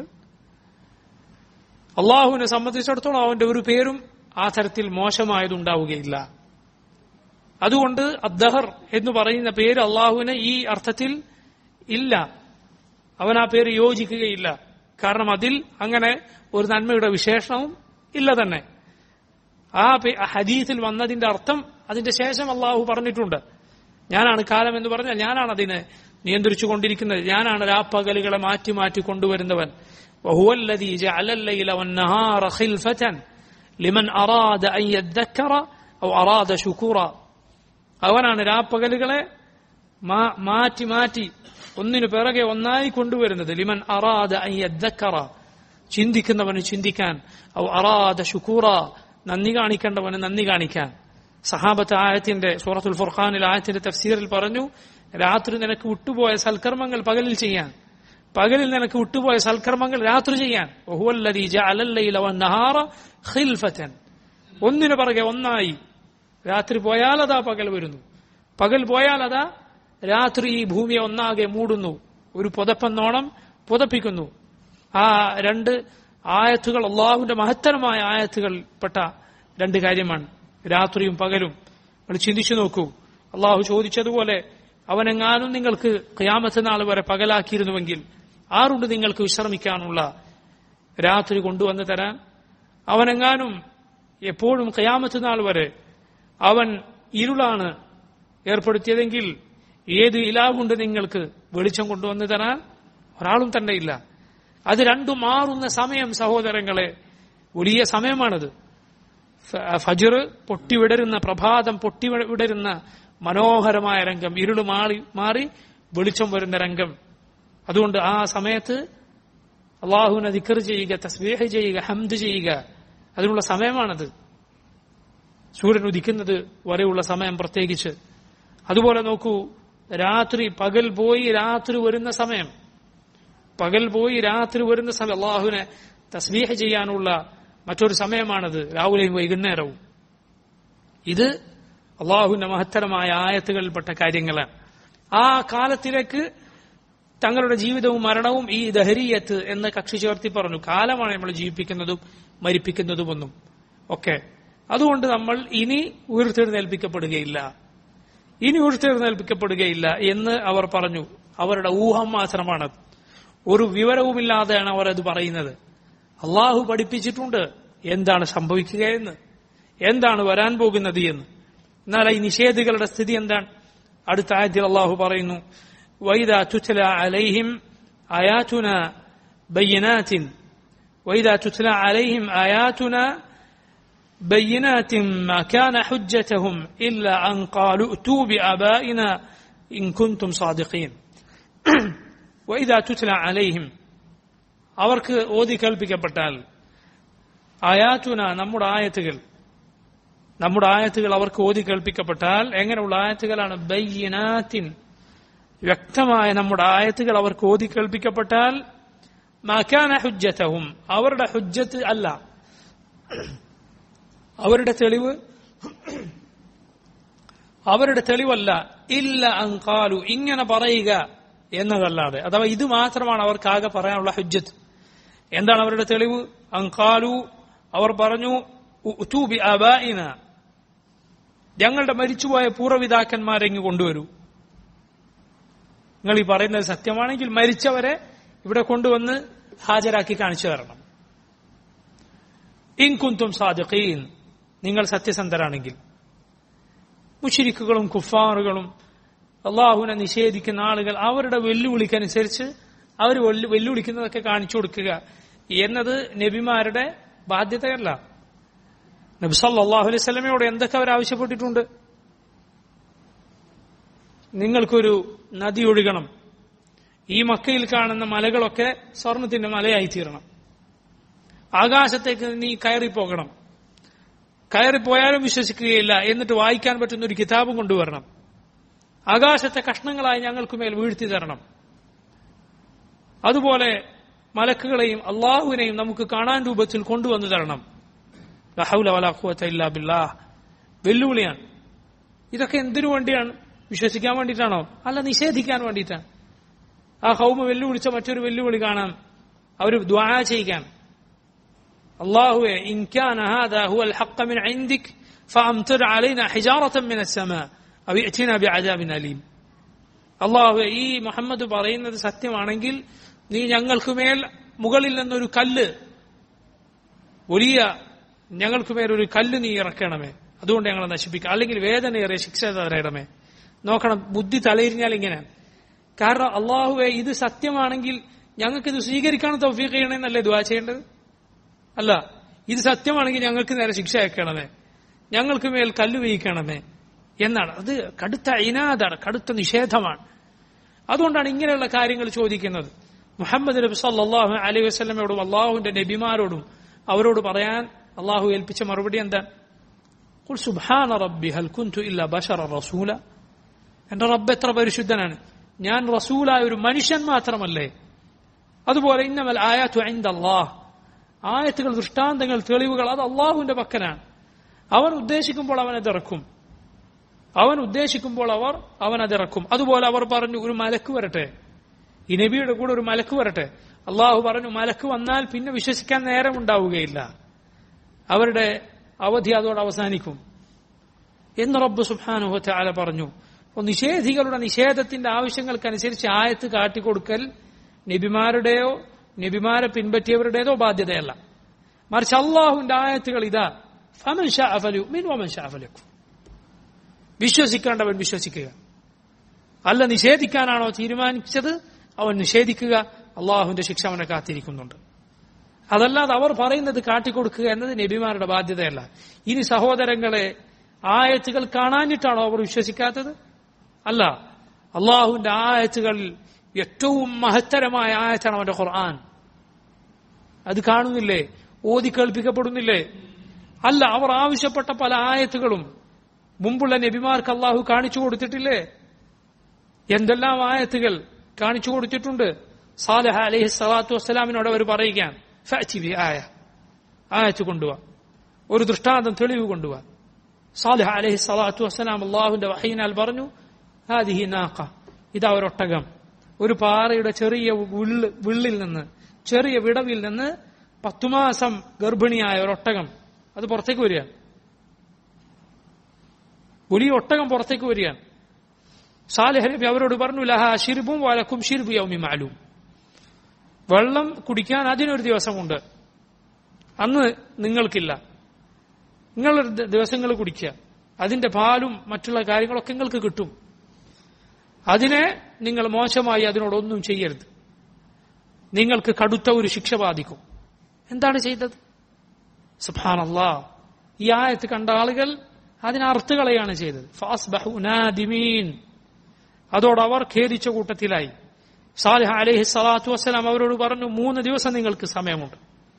അള്ളാഹുവിനെ സംബന്ധിച്ചിടത്തോളം അവന്റെ ഒരു പേരും ആ തരത്തിൽ മോശമായതുണ്ടാവുകയില്ല. അതുകൊണ്ട് അദ്ദഹർ എന്ന് പറയുന്ന പേര് അള്ളാഹുവിന് ഈ അർത്ഥത്തിൽ ഇല്ല. അവൻ ആ പേര് യോജിക്കുകയില്ല. കാരണം അതിൽ അങ്ങനെ ഒരു നന്മയുടെ വിശേഷണവും ഇല്ല തന്നെ. ആ ഹദീസിൽ വന്നതിന്റെ അർത്ഥം അതിന്റെ ശേഷം അള്ളാഹു പറഞ്ഞിട്ടുണ്ട്. ഞാനാണ് കാലം എന്ന് പറഞ്ഞാൽ ഞാനാണ് അതിനെ നിയന്ത്രിച്ചു കൊണ്ടിരിക്കുന്നത്, ഞാനാണ് രാപ്പകലുകളെ മാറ്റി മാറ്റി കൊണ്ടുവരുന്നവൻ. വഹുവല്ലദീ ജഅലൽ ലൈല വന്നഹാറ ഖിൽഫതൻ ലിമൻ അറാദ അൻ യദ്ദക്കറ ഔ അറാദ ശുകൂറ. അവനാണ് രാപ്പകലുകളെ മാറ്റി മാറ്റി ഒന്നിനു പിറകെ ഒന്നായി കൊണ്ടുവരുന്നത്. ലിമൻ അറാദ അൻ യദ്ദക്കറ, ചിന്തിക്കുന്നവന് ചിന്തിക്കാൻ, ഔ അറാദ ശുകൂറ, നന്ദി കാണിക്കേണ്ടവന് നന്ദി കാണിക്കാൻ. സഹാബത്ത് ആയത്തിന്റെ സൂറത്തുൽ ഫുർഖാനിൽ ആയത്തിന്റെ തഫ്സീറിൽ പറഞ്ഞു, രാത്രി നിനക്ക് വിട്ടുപോയ സൽക്കർമ്മങ്ങൾ പകലിൽ ചെയ്യാൻ, പകലിൽ നിനക്ക് വിട്ടുപോയ സൽക്കർമ്മങ്ങൾ രാത്രി ചെയ്യാൻ. വഹുവല്ലദീ ജഅലൽ ലൈല വന്നഹാറ ഖിൽഫതൻ, ഒന്നിനു പിറകെ ഒന്നായി. രാത്രി പോയാൽ അതാ പകൽ വരുന്നു, പകൽ പോയാൽ അതാ രാത്രി ഈ ഭൂമിയെ ഒന്നാകെ മൂടുന്നു, ഒരു പുതപ്പെന്നോണം പുതപ്പിക്കുന്നു. ആ രണ്ട് ആയത്തുകൾ അള്ളാഹുവിന്റെ മഹത്തരമായ ആയത്തുകൾപ്പെട്ട രണ്ട് കാര്യമാണ്, രാത്രിയും പകലും. നിങ്ങൾ ചിന്തിച്ചു നോക്കൂ. അള്ളാഹു ചോദിച്ചതുപോലെ, അവനെങ്ങാനും നിങ്ങൾക്ക് ഖിയാമത്ത് നാൾ വരെ പകലാക്കിയിരുന്നുവെങ്കിൽ ആരുണ്ട് നിങ്ങൾക്ക് വിശ്രമിക്കാനുള്ള രാത്രി കൊണ്ടുവന്ന് തരാൻ? അവനെങ്ങാനും എപ്പോഴും ഖിയാമത്ത് നാൾ വരെ അവൻ ഇരുളാണ് ഏർപ്പെടുത്തിയതെങ്കിൽ ഏത് ഇലാഹുണ്ട് നിങ്ങൾക്ക് വെളിച്ചം കൊണ്ടുവന്ന് തരാൻ? ഒരാളും തന്നെ ഇല്ല. അത് രണ്ടും മാറുന്ന സമയം സഹോദരങ്ങളെ, വലിയ സമയമാണത്. ഫജ്ർ പൊട്ടിവിടരുന്ന, പ്രഭാതം പൊട്ടിവിടരുന്ന മനോഹരമായ രംഗം, ഇരുള് മാറി മാറി വെളിച്ചം വരുന്ന രംഗം. അതുകൊണ്ട് ആ സമയത്ത് അള്ളാഹുവിനെ ദിക്ർ ചെയ്യുക, തസ്ബീഹ് ചെയ്യുക, ഹംദ് ചെയ്യുക, അതിനുള്ള സമയമാണത്. സൂര്യൻ ഉദിക്കുന്നത് വരെയുള്ള സമയം പ്രത്യേകിച്ച്. അതുപോലെ നോക്കൂ, രാത്രി പകൽ പോയി രാത്രി വരുന്ന സമയം, പകൽ പോയി രാത്രി വരുന്ന സമയം അള്ളാഹുവിനെ തസ്ബീഹ് ചെയ്യാനുള്ള മറ്റൊരു സമയമാണത്, രാവിലെയും വൈകുന്നേരവും. ഇത് അള്ളാഹുവിന്റെ മഹത്തരമായ ആയത്തുകളിൽപ്പെട്ട കാര്യങ്ങളാണ്. ആ കാലത്തിലേക്ക് തങ്ങളുടെ ജീവിതവും മരണവും ഈ ദഹരിയത്ത് എന്ന കക്ഷി ചേർത്തി പറഞ്ഞു. കാലമാണ് നമ്മൾ ജീവിപ്പിക്കുന്നതും മരിപ്പിക്കുന്നതുമൊന്നും ഒക്കെ. അതുകൊണ്ട് നമ്മൾ ഇനി ഉയർത്തെഴുന്നേൽപ്പിക്കപ്പെടുകയില്ല, ഇനി ഉയർത്തെഴുന്നേൽപ്പിക്കപ്പെടുകയില്ല എന്ന് അവർ പറഞ്ഞു. അവരുടെ ഊഹം മാത്രമാണത്, ഒരു വിവരവുമില്ലാതെയാണ് അവർ അത് പറയുന്നത്. അള്ളാഹു പഠിപ്പിച്ചിട്ടുണ്ട് എന്താണ് സംഭവിക്കുക എന്ന്, എന്താണ് വരാൻ പോകുന്നത് എന്ന്. എന്നാൽ ഈ നിഷേധികളുടെ സ്ഥിതി എന്താണ്? അടുത്ത ആയത്തിൽ അള്ളാഹു പറയുന്നു, വൈദാ തുത്ല അലൈഹിം ആയാതുന ബയ്യിനാതിൻ വൈദാ തുത്ല അലൈഹിം ആയാതുന ബയ്യിനാതിൻ മാ കാന ഹുജ്ജതഹും ഇല്ലാ അൻ ഖാലു അതു ബിആബാഇനാ ഇൻ കുൻതും സാദിഖീൻ. വൈദാ തുത്ല അലൈഹിം, അവർക്ക് ഓതി കേൾപ്പിക്കപ്പെട്ടാൽ, ആയാതുന, നമ്മുടെ ആയത്തുകൾ, നമ്മുടെ ആയത്തുകൾ അവർക്ക് ഓതി കേൾപ്പിക്കപ്പെട്ടാൽ, എങ്ങനെയുള്ള ആയത്തുകളാണ്? ബയ്യിനാത്തിൻ, വ്യക്തമായ നമ്മുടെ ആയത്തുകൾ അവർക്ക് ഓതി കേൾപ്പിക്കപ്പെട്ടാൽ, മാ കാന ഹുജ്ജതഹും, അവരുടെ ഹുജ്ജത്ത് അല്ല, അവരുടെ തെളിവ് അവരുടെ തെളിവല്ല, ഇല്ല അൻ ഖാലു, ഇങ്ങനെ പറയുക എന്നതല്ലാതെ. അഥവാ ഇത് മാത്രമാണ് അവർക്കാകെ പറയാനുള്ള ഹുജ്ജത്ത്. എന്താണ് അവരുടെ തെളിവ്? അൻ ഖാലു, അവർ പറഞ്ഞു, ഉതു ബിആബാഇന, ഞങ്ങളുടെ മരിച്ചുപോയ പൂർവ്വപിതാക്കന്മാരെങ്ങ് കൊണ്ടുവരൂ. നിങ്ങൾ ഈ പറയുന്നത് സത്യമാണെങ്കിൽ മരിച്ചവരെ ഇവിടെ കൊണ്ടുവന്ന് ഹാജരാക്കി കാണിച്ചു തരണം. ഇൻ കുൻതും സാദിഖീൻ, നിങ്ങൾ സത്യസന്ധരാണെങ്കിൽ. മുശ്രിക്കുകളും കുഫാറുകളും അള്ളാഹുവിനെ നിഷേധിക്കുന്ന ആളുകൾ അവരുടെ വെല്ലുവിളിക്കനുസരിച്ച് അവർ വെല്ലുവിളിക്കുന്നതൊക്കെ കാണിച്ചു കൊടുക്കുക എന്നത് നബിമാരുടെ ബാധ്യതയല്ല. നബി സല്ലല്ലാഹു അലൈഹി വസല്ലമയോട് എന്തൊക്കെ അവർ ആവശ്യപ്പെട്ടിട്ടുണ്ട്? നിങ്ങൾക്കൊരു നദി ഒഴുകണം, ഈ മക്കയിൽ കാണുന്ന മലകളൊക്കെ സ്വർണത്തിന്റെ മലയായി തീരണം, ആകാശത്തേക്ക് നീ കയറിപ്പോകണം, കയറിപ്പോയാലും വിശ്വസിക്കുകയില്ല, എന്നിട്ട് വായിക്കാൻ പറ്റുന്ന ഒരു കിതാബും കൊണ്ടുവരണം, ആകാശത്തെ കഷ്ണങ്ങളായി ഞങ്ങൾക്ക് മേൽ വീഴ്ത്തി തരണം. അതുപോലെ മലക്കുകളെയും അള്ളാഹുവിനെയും നമുക്ക് കാണാൻ രൂപത്തിൽ കൊണ്ടുവന്നു തരണം. ലാ ഹൗല വലാ ഖുവത ഇല്ലാ ബില്ലാഹ്. വെല്ലുവിളിയാണ്. ഇതൊക്കെ എന്തിനു വേണ്ടിയാണ്? വിശ്വസിക്കാൻ വേണ്ടിയിട്ടാണോ? അല്ല, നിഷേധിക്കാൻ വേണ്ടിയിട്ടാണ്. ആ ഖൗമ വെല്ലുവിളിച്ച മറ്റൊരു വെല്ലുവിളി കാണാം, അവർ ദുആ ചെയ്യാൻ. അല്ലാഹുവേ, ഇൻ കാന ഹാദാ ഹുവൽ ഹഖ് മിൻ ഇൻദിക് ഫഅംതിർ അലൈനാ ഹിജാറതൻ മിനസ് സമാ അവ ഇഅ്തിനാ ബിഅദാബിൻ അലീം. അല്ലാഹുവേ, ഈ മുഹമ്മദ് പറയുന്നത് സത്യമാണെങ്കിൽ നീ ഞങ്ങൾക്കുമേൽ മുകളിൽ നിന്നൊരു കല്ല്, വലിയ ഞങ്ങൾക്കുമേൽ ഒരു കല്ല് നീ ഇറക്കണമേ, അതുകൊണ്ട് ഞങ്ങളെ നശിപ്പിക്കുക, അല്ലെങ്കിൽ വേദനയേറെ ശിക്ഷ തരയണമേ. നോക്കണം, ബുദ്ധി തലയിരിഞ്ഞാൽ ഇങ്ങനെയാണ്. കാരണം അള്ളാഹുവെ, ഇത് സത്യമാണെങ്കിൽ ഞങ്ങൾക്കിത് സ്വീകരിക്കാൻ തൗഫീഖ് ചെയ്യണമെന്നല്ലേ ദുആ ചെയ്യേണ്ടത്? അല്ല, ഇത് സത്യമാണെങ്കിൽ ഞങ്ങൾക്ക് നേരെ ശിക്ഷ അയക്കണമേ, ഞങ്ങൾക്ക് മേൽ കല്ല് വീയിക്കണമേ എന്നാണ്. അത് കടുത്ത ഇനാദാണ്, കടുത്ത നിഷേധമാണ്. അതുകൊണ്ടാണ് ഇങ്ങനെയുള്ള കാര്യങ്ങൾ ചോദിക്കുന്നത്. മുഹമ്മദ് നബി സല്ലല്ലാഹു അലൈഹി വസല്ലമയോടും അള്ളാഹുവിന്റെ നബിമാരോടും അവരോട് പറയാൻ അള്ളാഹു ഏൽപ്പിച്ച മറുപടി എന്താ? ഖുൽ സുബ്ഹാന റബ്ബി ഹൽ കുൻതു ഇല്ലാ ബശറ റസൂല. എന്റെ റബ്ബ് എത്ര പരിശുദ്ധനാണ്, ഞാൻ റസൂലായ ഒരു മനുഷ്യൻ മാത്രമല്ലേ. അതുപോലെ ഇന്നമൽ ആയാതു ഇൻദല്ലാഹ്, ആയത്തുകൾ, ദൃഷ്ടാന്തങ്ങൾ, തെളിവുകൾ അത് അള്ളാഹുവിന്റെ പക്കലാണ്. അവൻ ഉദ്ദേശിക്കുമ്പോൾ അവൻ അതിറക്കും, അവൻ ഉദ്ദേശിക്കുമ്പോൾ അവർ അവൻ അതിറക്കും. അതുപോലെ അവർ പറഞ്ഞു ഒരു മലക്ക് വരട്ടെ, ഈ നബിയുടെ കൂടെ ഒരു മലക്ക് വരട്ടെ. അള്ളാഹു പറഞ്ഞു മലക്ക് വന്നാൽ പിന്നെ വിശ്വസിക്കാൻ നേരമുണ്ടാവുകയില്ല, അവരുടെ അവധി അതോടെ അവസാനിക്കും എന്ന് റബ്ബ് സുബ്ഹാനഹു വ തആല പറഞ്ഞു. നിഷേധികളുടെ നിഷേധത്തിന്റെ ആവശ്യങ്ങൾക്കനുസരിച്ച് ആയത്ത് കാട്ടിക്കൊടുക്കൽ നബിമാരുടെയോ നബിമാരെ പിൻപറ്റിയവരുടേതോ ബാധ്യതയല്ല. മറിച്ച് അള്ളാഹുവിന്റെ ആയത്തുകൾ ഇതാ, ഫമൻ ശാഅ ഫലയുമിൻ വമൻ ശാഅ ഫലയക്ഫുർ. വിശ്വസിക്കേണ്ടവൻ വിശ്വസിക്കുക, അല്ല നിഷേധിക്കാനാണോ തീരുമാനിച്ചത് അവൻ നിഷേധിക്കുക, അള്ളാഹുവിന്റെ ശിക്ഷ അവനെ കാത്തിരിക്കുന്നുണ്ട്. അതല്ലാതെ അവർ പറയുന്നത് കാട്ടിക്കൊടുക്കുക എന്നത് നബിമാരുടെ ബാധ്യതയല്ല. ഇനി സഹോദരങ്ങളെ, ആയത്തുകൾ കാണാനിട്ടാണോ അവർ വിശ്വസിക്കാത്തത്? അല്ല, അള്ളാഹുവിന്റെ ആയത്തുകൾ ഏറ്റവും മഹത്തരമായ ആയത്താണ് അവന്റെ ഖുർആൻ. അത് കാണുന്നില്ലേ, ഓതി കേൾപ്പിക്കപ്പെടുന്നില്ലേ? അല്ല, അവർ ആവശ്യപ്പെട്ട പല ആയത്തുകളും മുമ്പുള്ള നബിമാർക്ക് അള്ളാഹു കാണിച്ചു കൊടുത്തിട്ടില്ലേ? എന്തെല്ലാം ആയത്തുകൾ കാണിച്ചു കൊടുത്തിട്ടുണ്ട്. സാലിഹ് അലൈഹി സ്വലാത്തു വസ്സലാമിനോട് അവർ പറയുകയാണ്, ഫഅതി ബി ആയ, ആയത്ത് കൊണ്ടുവാ, ഒരു ദൃഷ്ടാന്തം, തെളിവ് കൊണ്ടുവാ. സാലിഹ് അലൈഹി സ്വലാത്തു വസ്സലാം അള്ളാഹുവിന്റെ വഹയിനാൽ പറഞ്ഞു, ഹാദിഹി നാഖ, ഇതാ ഒരൊട്ടകം, ഒരു പാറയുടെ ചെറിയ വിള്ള് വിള്ളിൽ നിന്ന്, ചെറിയ വിടവിൽ നിന്ന് പത്തുമാസം ഗർഭിണിയായ ഒരൊട്ടകം അത് പുറത്തേക്ക് വരികയാണ്. വലിയ ഒട്ടകം പുറത്തേക്ക് വരികയാണ്. സാലിഹ് നബി അവരോട് പറഞ്ഞു, ലഹാ ശിർബും വലക്കും ശിർബു യൗമി മഅലൂം, വെള്ളം കുടിക്കാൻ അതിനൊരു ദിവസമുണ്ട്, അന്ന് നിങ്ങൾക്കില്ല. നിങ്ങൾ ദിവസങ്ങൾ കുടിക്കുക, അതിന്റെ പാലും മറ്റുള്ള കാര്യങ്ങളൊക്കെ നിങ്ങൾക്ക് കിട്ടും. അതിനെ നിങ്ങൾ മോശമായി അതിനോടൊന്നും ചെയ്യരുത്, നിങ്ങൾക്ക് കടുത്ത ഒരു ശിക്ഷ ബാധിക്കും. എന്താണ് ചെയ്തത്? സുബ്ഹാനല്ലാഹ്, ഈ ആയത്ത് കണ്ട ആളുകൾ അതിനർത്ഥകളെയാണ് ചെയ്തത്. ഫഅസ്ബഹു നാദിമീൻ, അതോടവർ ഖേദിച്ച കൂട്ടത്തിലായി. സാലിഹ് അലൈഹി സ്വലാത്തു വസ്സലാം അവരോട് പറഞ്ഞു, മൂന്ന് ദിവസം നിങ്ങൾക്ക് സമയമുണ്ട്,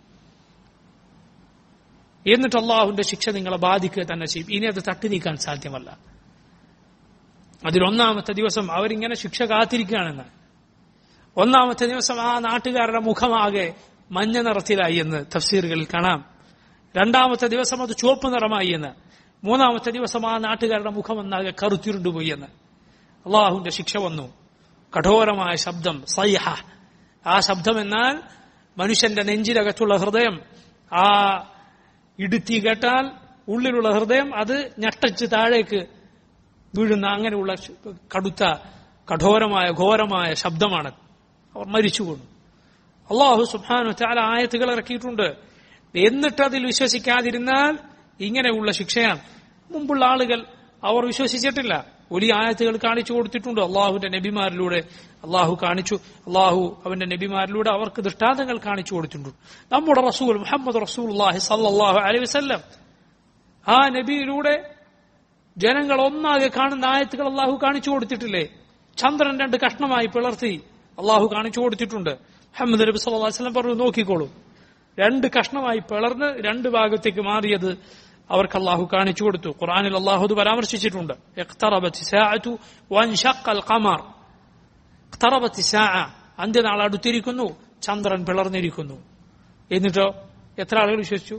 എന്നിട്ട് അള്ളാഹുവിന്റെ ശിക്ഷ നിങ്ങളെ ബാധിക്കുക തന്നെ ചെയ്യും. ഇനി അത് തട്ടി നീക്കാൻ സാധ്യമല്ല. അതിലൊന്നാമത്തെ ദിവസം അവരിങ്ങനെ ശിക്ഷ കാത്തിരിക്കുകയാണെന്ന്. ഒന്നാമത്തെ ദിവസം ആ നാട്ടുകാരുടെ മുഖമാകെ മഞ്ഞ നിറത്തിലായി എന്ന് തഫ്സീറുകളിൽ കാണാം. രണ്ടാമത്തെ ദിവസം അത് ചുവപ്പ് നിറമായി എന്ന്. മൂന്നാമത്തെ ദിവസം ആ നാട്ടുകാരുടെ മുഖം ഒന്നാകെ കറുത്തിരുണ്ടുപോയി എന്ന്. അള്ളാഹുവിന്റെ ശിക്ഷ വന്നു, കഠോരമായ ശബ്ദം, സൈഹ. ആ ശബ്ദം എന്നാൽ മനുഷ്യന്റെ നെഞ്ചിലകത്തുള്ള ഹൃദയം, ആ ഇടുത്തി കേട്ടാൽ ഉള്ളിലുള്ള ഹൃദയം അത് ഞെട്ടച്ച് താഴേക്ക് വീഴുന്ന അങ്ങനെയുള്ള കടുത്ത കഠോരമായ ഘോരമായ ശബ്ദമാണ്. അവർ മരിച്ചുകൊണ്ടു. അള്ളാഹു സുബ്ഹാനഹു വ തആല ആയത്തുകൾ ഇറക്കിയിട്ടുണ്ട്. എന്നിട്ട് അതിൽ വിശ്വസിക്കാതിരുന്നാൽ ഇങ്ങനെയുള്ള ശിക്ഷയാണ്. മുമ്പുള്ള ആളുകൾ അവർ വിശ്വസിച്ചിട്ടില്ല. വലിയ ആയത്തുകൾ കാണിച്ചു കൊടുത്തിട്ടുണ്ട് അള്ളാഹുവിന്റെ നബിമാരിലൂടെ. അള്ളാഹു കാണിച്ചു, അള്ളാഹു അവന്റെ നബിമാരിലൂടെ അവർക്ക് ദൃഷ്ടാന്തങ്ങൾ കാണിച്ചു കൊടുത്തിട്ടുണ്ട്. നമ്മുടെ റസൂൽ മുഹമ്മദ് റസൂലുള്ളാഹി സ്വല്ലല്ലാഹു അലൈഹി വസല്ലം, ആ നബിയിലൂടെ ജനങ്ങൾ ഒന്നാകെ കാണുന്ന ആയത്തുകൾ അള്ളാഹു കാണിച്ചു കൊടുത്തിട്ടില്ലേ? ചന്ദ്രൻ രണ്ട് കഷ്ണമായി പിളർത്തി അള്ളാഹു കാണിച്ചു കൊടുത്തിട്ടുണ്ട്. മുഹമ്മദ് നബി സല്ലല്ലാഹു അലൈഹി വസല്ലം പറഞ്ഞു, നോക്കിക്കോളൂ, രണ്ട് കഷ്ണമായി പിളർന്ന് രണ്ട് ഭാഗത്തേക്ക് മാറിയത് അവർക്ക് അള്ളാഹു കാണിച്ചു കൊടുത്തു. ഖുർആനിൽ അള്ളാഹു അത് പരാമർശിച്ചിട്ടുണ്ട്. ഇഖ്തറബത്തി സാഅതു വൻശഖൽ ഖമർ. ഇഖ്തറബത്തി സാഅ, അന്ത്യനാൾ അടുത്തിരിക്കുന്നു, ചന്ദ്രൻ പിളർന്നിരിക്കുന്നു. എന്നിട്ടോ എത്ര ആളുകൾ വിശ്വസിച്ചു?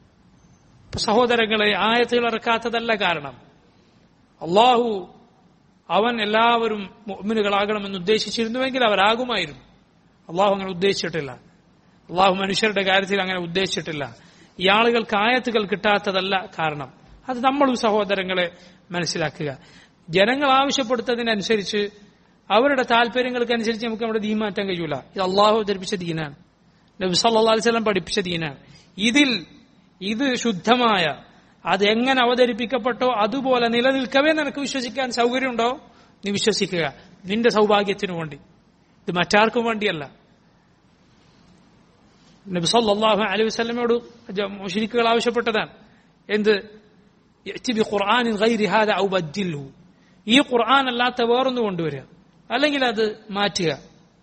സഹോദരങ്ങളെ, ആയത്തുകൾ ഇറക്കാത്തതല്ല കാരണം. അള്ളാഹു അവൻ എല്ലാവരും മുഅ്മിനുകളാകണമെന്ന് ഉദ്ദേശിച്ചിരുന്നുവെങ്കിൽ അവരാകുമായിരുന്നു. അള്ളാഹു അങ്ങനെ ഉദ്ദേശിച്ചിട്ടില്ല. അള്ളാഹു മനുഷ്യരുടെ കാര്യത്തിൽ അങ്ങനെ ഉദ്ദേശിച്ചിട്ടില്ല. ഈ ആളുകൾക്ക് ആയത്തുകൾ കിട്ടാത്തതല്ല കാരണം. അത് നമ്മളും സഹോദരങ്ങളെ മനസ്സിലാക്കുക. ജനങ്ങൾ ആവശ്യപ്പെടുത്തതിനനുസരിച്ച്, അവരുടെ താല്പര്യങ്ങൾക്കനുസരിച്ച് നമുക്ക് നമ്മുടെ ദീൻ മാറ്റാൻ കഴിയൂല. ഇത് അള്ളാഹു അവതരിപ്പിച്ച ദീനാണ്, നബി സല്ലല്ലാഹു അലൈഹി വസല്ലം പഠിപ്പിച്ച ദീനാണ്. ഇതിൽ ഇത് ശുദ്ധമായ, അത് എങ്ങനെ അവതരിപ്പിക്കപ്പെട്ടോ അതുപോലെ നിലനിൽക്കവേ നിനക്ക് വിശ്വസിക്കാൻ സൗകര്യമുണ്ടോ, നീ വിശ്വസിക്കുക, നിന്റെ സൗഭാഗ്യത്തിനു വേണ്ടി. ഇത് മറ്റാർക്കും വേണ്ടിയല്ല. നബി സല്ലല്ലാഹു അലൈഹി വസല്ലമയോട് മുശ്രിക്കുകൾ ആവശ്യപ്പെട്ടതാണ് എന്ത് യഅതി ബിഖുർആനിൻ ഗൈരി ഹാദാ ഔ ബദ്ദിൽഹു, ഈ ഖുർആൻ അല്ലാത്ത വേറൊന്ന് കൊണ്ടുവരിക അല്ലെങ്കിൽ അത് മാറ്റുക.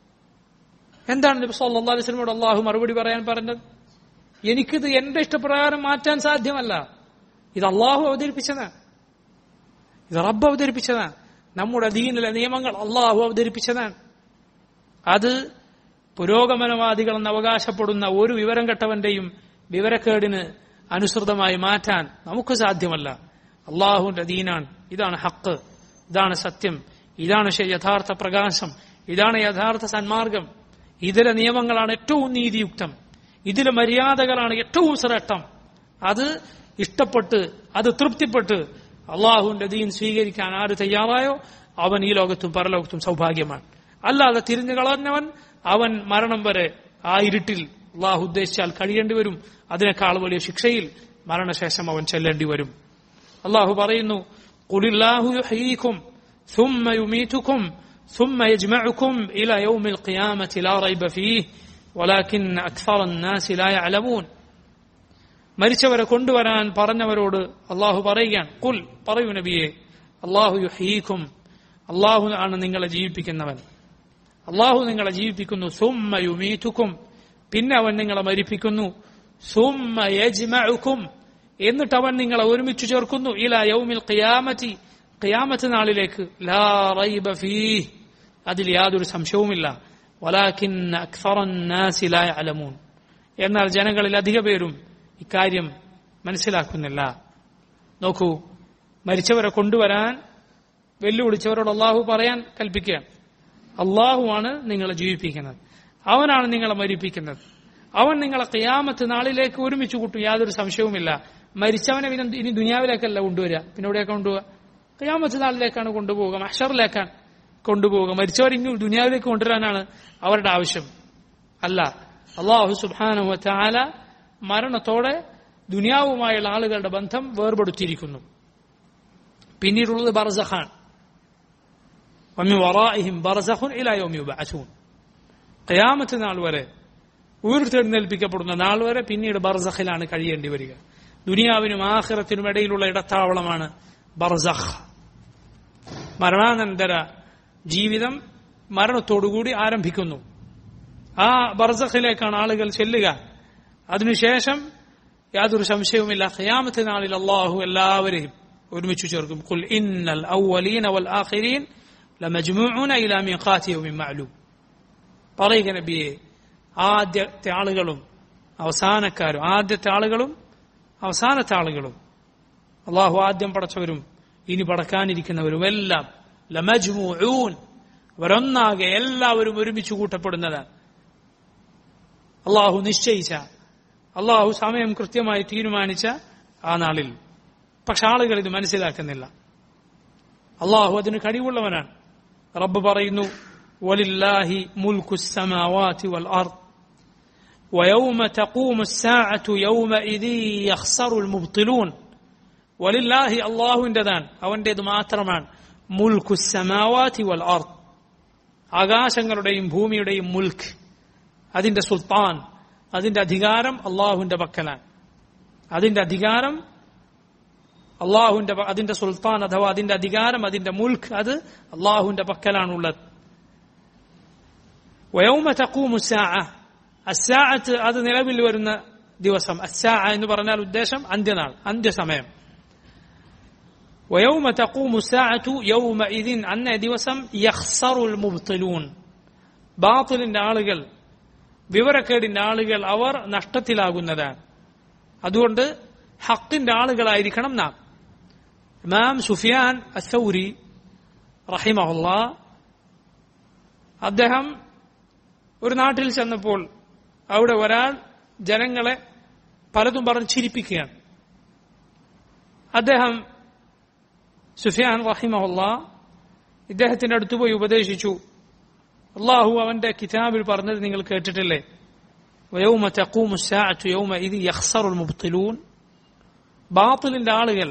എന്താണ് നബി സല്ലല്ലാഹു അലൈഹി വസല്ലമയോട് അള്ളാഹു മറുപടി പറയാൻ പറഞ്ഞത്? എനിക്കിത് എന്റെ ഇഷ്ടപ്രകാരം മാറ്റാൻ സാധ്യമല്ല, ഇത് അള്ളാഹു അവതരിപ്പിച്ചതാണ്, ഇത് റബ്ബ് അവതരിപ്പിച്ചതാണ്, നമ്മുടെ ദീനിലെ നിയമങ്ങൾ അള്ളാഹു അവതരിപ്പിച്ചതാണ്. അത് പുരോഗമനവാദികളെന്ന് അവകാശപ്പെടുന്ന ഒരു വിവരം കെട്ടവന്റെയും വിവരക്കേടിന് അനുസൃതമായി മാറ്റാൻ നമുക്ക് സാധ്യമല്ല. അള്ളാഹുവിന്റെ ദീനാണ്, ഇതാണ് ഹക്ക്, ഇതാണ് സത്യം, ഇതാണ് യഥാർത്ഥ പ്രകാശം, ഇതാണ് യഥാർത്ഥ സന്മാർഗം. ഇതിലെ നിയമങ്ങളാണ് ഏറ്റവും നീതിയുക്തം, ഇതിലെ മര്യാദകളാണ് ഏറ്റവും ശ്രേഷ്ഠം. അത് ഇഷ്ടപ്പെട്ട് അത് തൃപ്തിപ്പെട്ട് അള്ളാഹുവിന്റെ ദീൻ സ്വീകരിക്കാൻ ആര് തയ്യാറായോ അവൻ ഈ ലോകത്തും പരലോകത്തും സൗഭാഗ്യമാണ്. അല്ലാതെ തിരിഞ്ഞു കളഞ്ഞവൻ അവൻ മരണം വരെ ആ ഇരുട്ടിൽ അള്ളാഹു ഉദ്ദേശിച്ചാൽ കഴിയേണ്ടി വരും. അതിനേക്കാൾ വലിയ ശിക്ഷയിൽ മരണശേഷം അവൻ ചെല്ലേണ്ടി വരും. അള്ളാഹു പറയുന്നു, ഖുലില്ലാഹു യുഹ്യീകും ثم يميتكم ثم يجمعكم إلى يوم القيامة لا ريب فيه ولكن أكثر الناس لا يعلمون. മരിച്ചവരെ കൊണ്ടുവരാൻ പറഞ്ഞവരോട് അള്ളാഹു പറയുകയാണ്, ഖുൽ പറയൂ നബിയെ, അള്ളാഹു യുഹ്യീകും, അള്ളാഹു ആണ് നിങ്ങളെ ജീവിപ്പിക്കുന്നവൻ, അള്ളാഹു നിങ്ങളെ ജീവിപ്പിക്കുന്നു. സുമ്മ യുമീതുക്കും, പിന്നെ അവൻ നിങ്ങളെ മരിപ്പിക്കുന്നു. സുമ്മ യജ്മഉക്കും, എന്നിട്ട് അവൻ നിങ്ങളെ ഒരുമിച്ച് ചേർക്കുന്നു. ഇലാ യൗമിൽ ഖിയാമത്തി, ഖിയാമത്ത് നാളിലേക്ക്. ലാ റൈബ ഫീഹ്, അതിൽ യാതൊരു സംശയവുമില്ല. വലാകിന്ന അക്സറൻ നാസി ലാ യഅലമൂൻ, എന്നാൽ ജനങ്ങളിൽ അധിക പേരും ഇക്കാര്യം മനസ്സിലാക്കുന്നില്ല. നോക്കൂ, മരിച്ചവരെ കൊണ്ടുവരാൻ വെല്ലുവിളിച്ചവരോട് അള്ളാഹു പറയാൻ കൽപ്പിക്കുകയാണ്, അള്ളാഹുവാണ് നിങ്ങളെ ജീവിപ്പിക്കുന്നത്, അവനാണ് നിങ്ങളെ മരിപ്പിക്കുന്നത്, അവൻ നിങ്ങളെ ഖിയാമത്ത് നാളിലേക്ക് ഒരുമിച്ച് കൂട്ടും, യാതൊരു സംശയവുമില്ല. മരിച്ചവനെ ഇനി ദുനിയാവിലേക്കല്ല കൊണ്ടുവരിക, പിന്നെ എവിടെയൊക്കെ കൊണ്ടുപോവുക? ഖിയാമത്ത് നാളിലേക്കാണ് കൊണ്ടുപോവുക, മഹ്ശറിലേക്കാണ് കൊണ്ടുപോവുക. മരിച്ചവർ ഇനി ദുനിയാവിലേക്ക് കൊണ്ടുവരാനാണ് അവരുടെ ആവശ്യം അല്ല. അള്ളാഹു സുബ്ഹാനഹു വ തആല മരണത്തോടെ ദുനിയാവുമായുള്ള ആളുകളുടെ ബന്ധം വേർപെടുത്തിയിരിക്കുന്നു. പിന്നീടുള്ളത് ബർസഖാണ്. വമിൻ വറാഇഹിം ബർസഖുൻ ഇലാ യൗമി യുബ്അസൂൻ, ഖിയാമത്ത് നാൾ വരെ, ഉയർത്തെഴുന്നേൽപ്പിക്കപ്പെടുന്ന നാൾ വരെ പിന്നീട് ബർസഖിലാണ് കഴിയേണ്ടി വരിക. ദുനിയാവിനും ആഖിറത്തിനും ഇടയിലുള്ള ഇടത്താവളമാണ് ബർസഖ്. മരണാനന്തര ജീവിതം മരണത്തോടുകൂടി ആരംഭിക്കുന്നു. ആ ബർസഖിലേക്കാണ് ആളുകൾ ചെല്ലുക. അതിനുശേഷം യാതൊരു സംശയവുമില്ല, ഖിയാമത്ത് നാളിൽ അല്ലാഹു എല്ലാവരെയും ഒരുമിച്ച് ചേർക്കും. ഖുൽ ഇന്നൽ അവ്വലീന വൽ ആഖിരീൻ ലമജ്മൂഊന ഇലാ മീഖാതി യൗമിൻ മഅലൂം. പറയുക നബിയെ, ആദ്യത്തെ ആളുകളും അവസാനക്കാരും, ആദ്യത്തെ ആളുകളും അവസാനത്തെ ആളുകളും, അള്ളാഹു ആദ്യം പടച്ചവരും ഇനി പടക്കാനിരിക്കുന്നവരും എല്ലാം ലമജ്മൂഊൻ, അവരൊന്നാകെ എല്ലാവരും ഒരുമിച്ച് കൂട്ടപ്പെടുന്നതാണ്. അള്ളാഹു നിശ്ചയിച്ച, അള്ളാഹു സമയം കൃത്യമായി തീരുമാനിച്ച ആ നാളിൽ. പക്ഷെ ആളുകൾ ഇത് മനസ്സിലാക്കുന്നില്ല. അള്ളാഹു അതിന് കഴിവുള്ളവനാണ്. റബ്ബ് പറയുന്നു, വലില്ലാഹി മുൽക്കുസ് സമാവാതി വൽ അർദ് വയൗമ തഖൂമുസ് സാഅതു യൗമഇദി യഖ്സറുൽ മുബ്തിലൂൻ. വലില്ലാഹി, അള്ളാഹുവിന്റേതാണ്, അവന്റേത് മാത്രമാണ്. മുൽക്കുസ് സമാവാതി വൽ അർദ്, ആകാശങ്ങളുടെയും ഭൂമിയുടെയും മുൽക്ക്, അതിന്റെ സുൽത്താൻ, അതിന്റെ അധികാരം അള്ളാഹുവിന്റെ പക്കലാണ്. അതിന്റെ അധികാരം അള്ളാഹുവിന്റെ, അതിന്റെ സുൽത്താൻ അഥവാ അതിന്റെ അധികാരം, അതിന്റെ മുൽക്ക്, അത് അള്ളാഹുവിന്റെ പക്കലാണുള്ളത്. വയൗമ തഖൂമു സ്സാഅ, അസ്സാഅത്ത് അത് നിലവിൽ വരുന്ന ദിവസം. അസ്സാഅ എന്ന് പറഞ്ഞാൽ ഉദ്ദേശം അന്ത്യനാൾ, അന്ത്യസമയം. വയൗമ തഖൂമു സ്സാഅതു യൗമഇദിൻ, അന്നേ ദിവസം യഖ്സറുൽ മുബ്തിലൂൻ, ബാത്തിലിന്റെ ആളുകൾ, വിവരക്കേടിന്റെ ആളുകൾ, അവർ നഷ്ടത്തിലാകുന്നതാണ്. അതുകൊണ്ട് ഹക്കിന്റെ ആളുകളായിരിക്കണം നാം. ഇമാം സുഫിയാൻ അസ്സൗരി റഹിമഹുല്ലാ, അദ്ദേഹം ഒരു നാട്ടിൽ ചെന്നപ്പോൾ അവിടെ ഒരാൾ ജനങ്ങളെ പലതും പറഞ്ഞ് ചിരിപ്പിക്കുകയാണ്. അദ്ദേഹം സുഫിയാൻ റഹിമഹുല്ലാ ഇദ്ദേഹത്തിന്റെ അടുത്ത് പോയി ഉപദേശിച്ചു, അള്ളാഹു അവന്റെ കിതാബിൽ പറഞ്ഞത് നിങ്ങൾ കേട്ടിട്ടില്ലേ? വയൗമ തഖൂമു സ്സാഅതു യൗമഇദി യഖ്സറുൽ മുബ്തിലൂൻ, ബാത്തിലിന്റെ ആളുകൾ.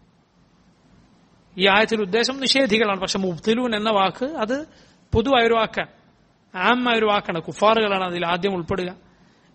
ഈ ആയത്തിൽ ഉദ്ദേശം നിഷേധികളാണ്. പക്ഷെ മുബ്തിലൂൻ എന്ന വാക്ക് അത് പൊതുവായൊരു വാക്കാണ്, ആമായൊരു വാക്കാണ്. കുഫാറുകളാണ് അതിൽ ആദ്യം ഉൾപ്പെടുക.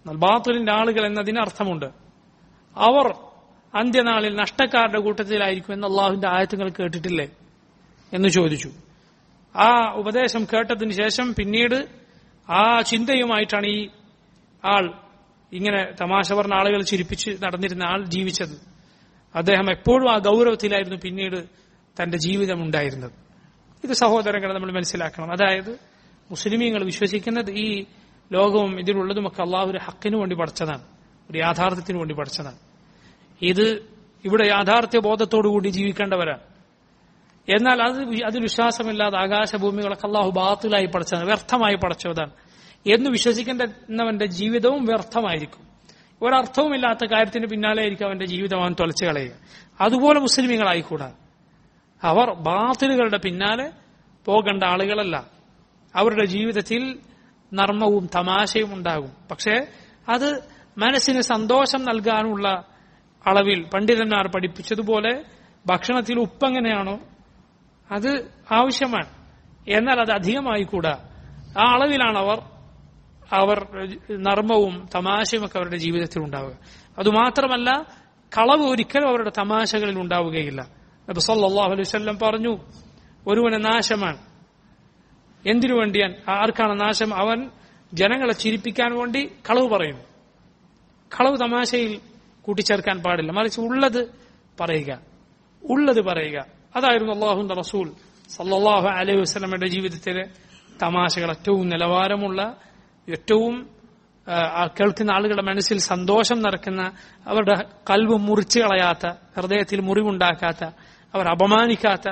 എന്നാൽ ബാത്തിലിന്റെ ആളുകൾ എന്നതിന് അർത്ഥമുണ്ട്. അവർ അന്ത്യനാളിൽ നഷ്ടക്കാരുടെ കൂട്ടത്തിലായിരിക്കും എന്ന് അള്ളാഹുവിന്റെ ആയത്തുകൾ കേട്ടിട്ടില്ലേ എന്ന് ചോദിച്ചു. ആ ഉപദേശം കേട്ടതിന് ശേഷം പിന്നീട് ആ ചിന്തയുമായിട്ടാണ് ഈ ആൾ, ഇങ്ങനെ തമാശ പറഞ്ഞ ആളുകൾ ചിരിപ്പിച്ച് നടന്നിരുന്ന ആൾ ജീവിച്ചത്. അദ്ദേഹം എപ്പോഴും ആ ഗൗരവത്തിലായിരുന്നു പിന്നീട് തന്റെ ജീവിതം ഉണ്ടായിരുന്നത്. ഇത് സഹോദരങ്ങളെ നമ്മൾ മനസ്സിലാക്കണം. അതായത് മുസ്ലിമീങ്ങൾ വിശ്വസിക്കുന്നത് ഈ ലോകവും ഇതിലുള്ളതുമൊക്കെ അള്ളാഹു ഒരു ഹക്കിനു വേണ്ടി പഠിച്ചതാണ്, ഒരു യാഥാർത്ഥ്യത്തിന് വേണ്ടി പഠിച്ചതാണ്. ഇത് ഇവിടെ യാഥാർത്ഥ്യ ബോധത്തോടുകൂടി ജീവിക്കേണ്ടവരാണ്. എന്നാൽ അത് അതിൽ വിശ്വാസമില്ലാതെ ആകാശഭൂമികളൊക്കെ അള്ളാഹു ബാത്തിലായി പഠിച്ചതാണ്, വ്യർത്ഥമായി പഠിച്ചതാണ് എന്ന് വിശ്വസിക്കുന്നവന്റെ ജീവിതവും വ്യർത്ഥമായിരിക്കും. ഒരർത്ഥവുമില്ലാത്ത കാര്യത്തിന് പിന്നാലെ ആയിരിക്കും അവന്റെ ജീവിതം അവൻ തുലച്ചു കളയുക. അതുപോലെ മുസ്ലിമീങ്ങളായിക്കൂടാ. അവർ ബാത്തിലുകളുടെ പിന്നാലെ പോകേണ്ട ആളുകളല്ല. അവരുടെ ജീവിതത്തിൽ നർമ്മവും തമാശയും ഉണ്ടാകും. പക്ഷേ അത് മനസ്സിന് സന്തോഷം നൽകാനുള്ള അളവിൽ പണ്ഡിതന്മാർ പഠിപ്പിച്ചതുപോലെ ഭക്ഷണത്തിൽ ഉപ്പെങ്ങനെയാണോ അത് ആവശ്യമാണ്, എന്നാൽ അത് അധികമായിക്കൂടാ. ആ അളവിലാണ് അവർ അവർ നർമ്മവും തമാശയും ഒക്കെ അവരുടെ ജീവിതത്തിൽ ഉണ്ടാവുക. അതുമാത്രമല്ല, കളവ് ഒരിക്കലും അവരുടെ തമാശകളിൽ ഉണ്ടാവുകയില്ല. നബി സല്ലല്ലാഹു അലൈഹി വസല്ലം പറഞ്ഞു, ഒരുവന് നാശമാണ്. എന്തിനു വേണ്ടിയാൻ? ആർക്കാണ് നാശം? അവൻ ജനങ്ങളെ ചിരിപ്പിക്കാൻ വേണ്ടി കളവ് പറയുന്നു. കളവ് തമാശയിൽ കൂട്ടിച്ചേർക്കാൻ പാടില്ല, മറിച്ച് ഉള്ളത് പറയുക, ഉള്ളത് പറയുക. അതായിരുന്നു അല്ലാഹുവിന്റെ റസൂൽ സല്ലല്ലാഹു അലൈഹി വസല്ലമയുടെ ജീവിതത്തിലെ തമാശകൾ. ഏറ്റവും നിലവാരമുള്ള, ഏറ്റവും കേൾക്കുന്ന ആളുകളുടെ മനസ്സിൽ സന്തോഷം നിറയ്ക്കുന്ന, അവരുടെ കൽവ് മുറിച്ചു കളയാത്ത, ഹൃദയത്തിൽ മുറിവുണ്ടാക്കാത്ത, അവർ അപമാനിക്കാത്ത,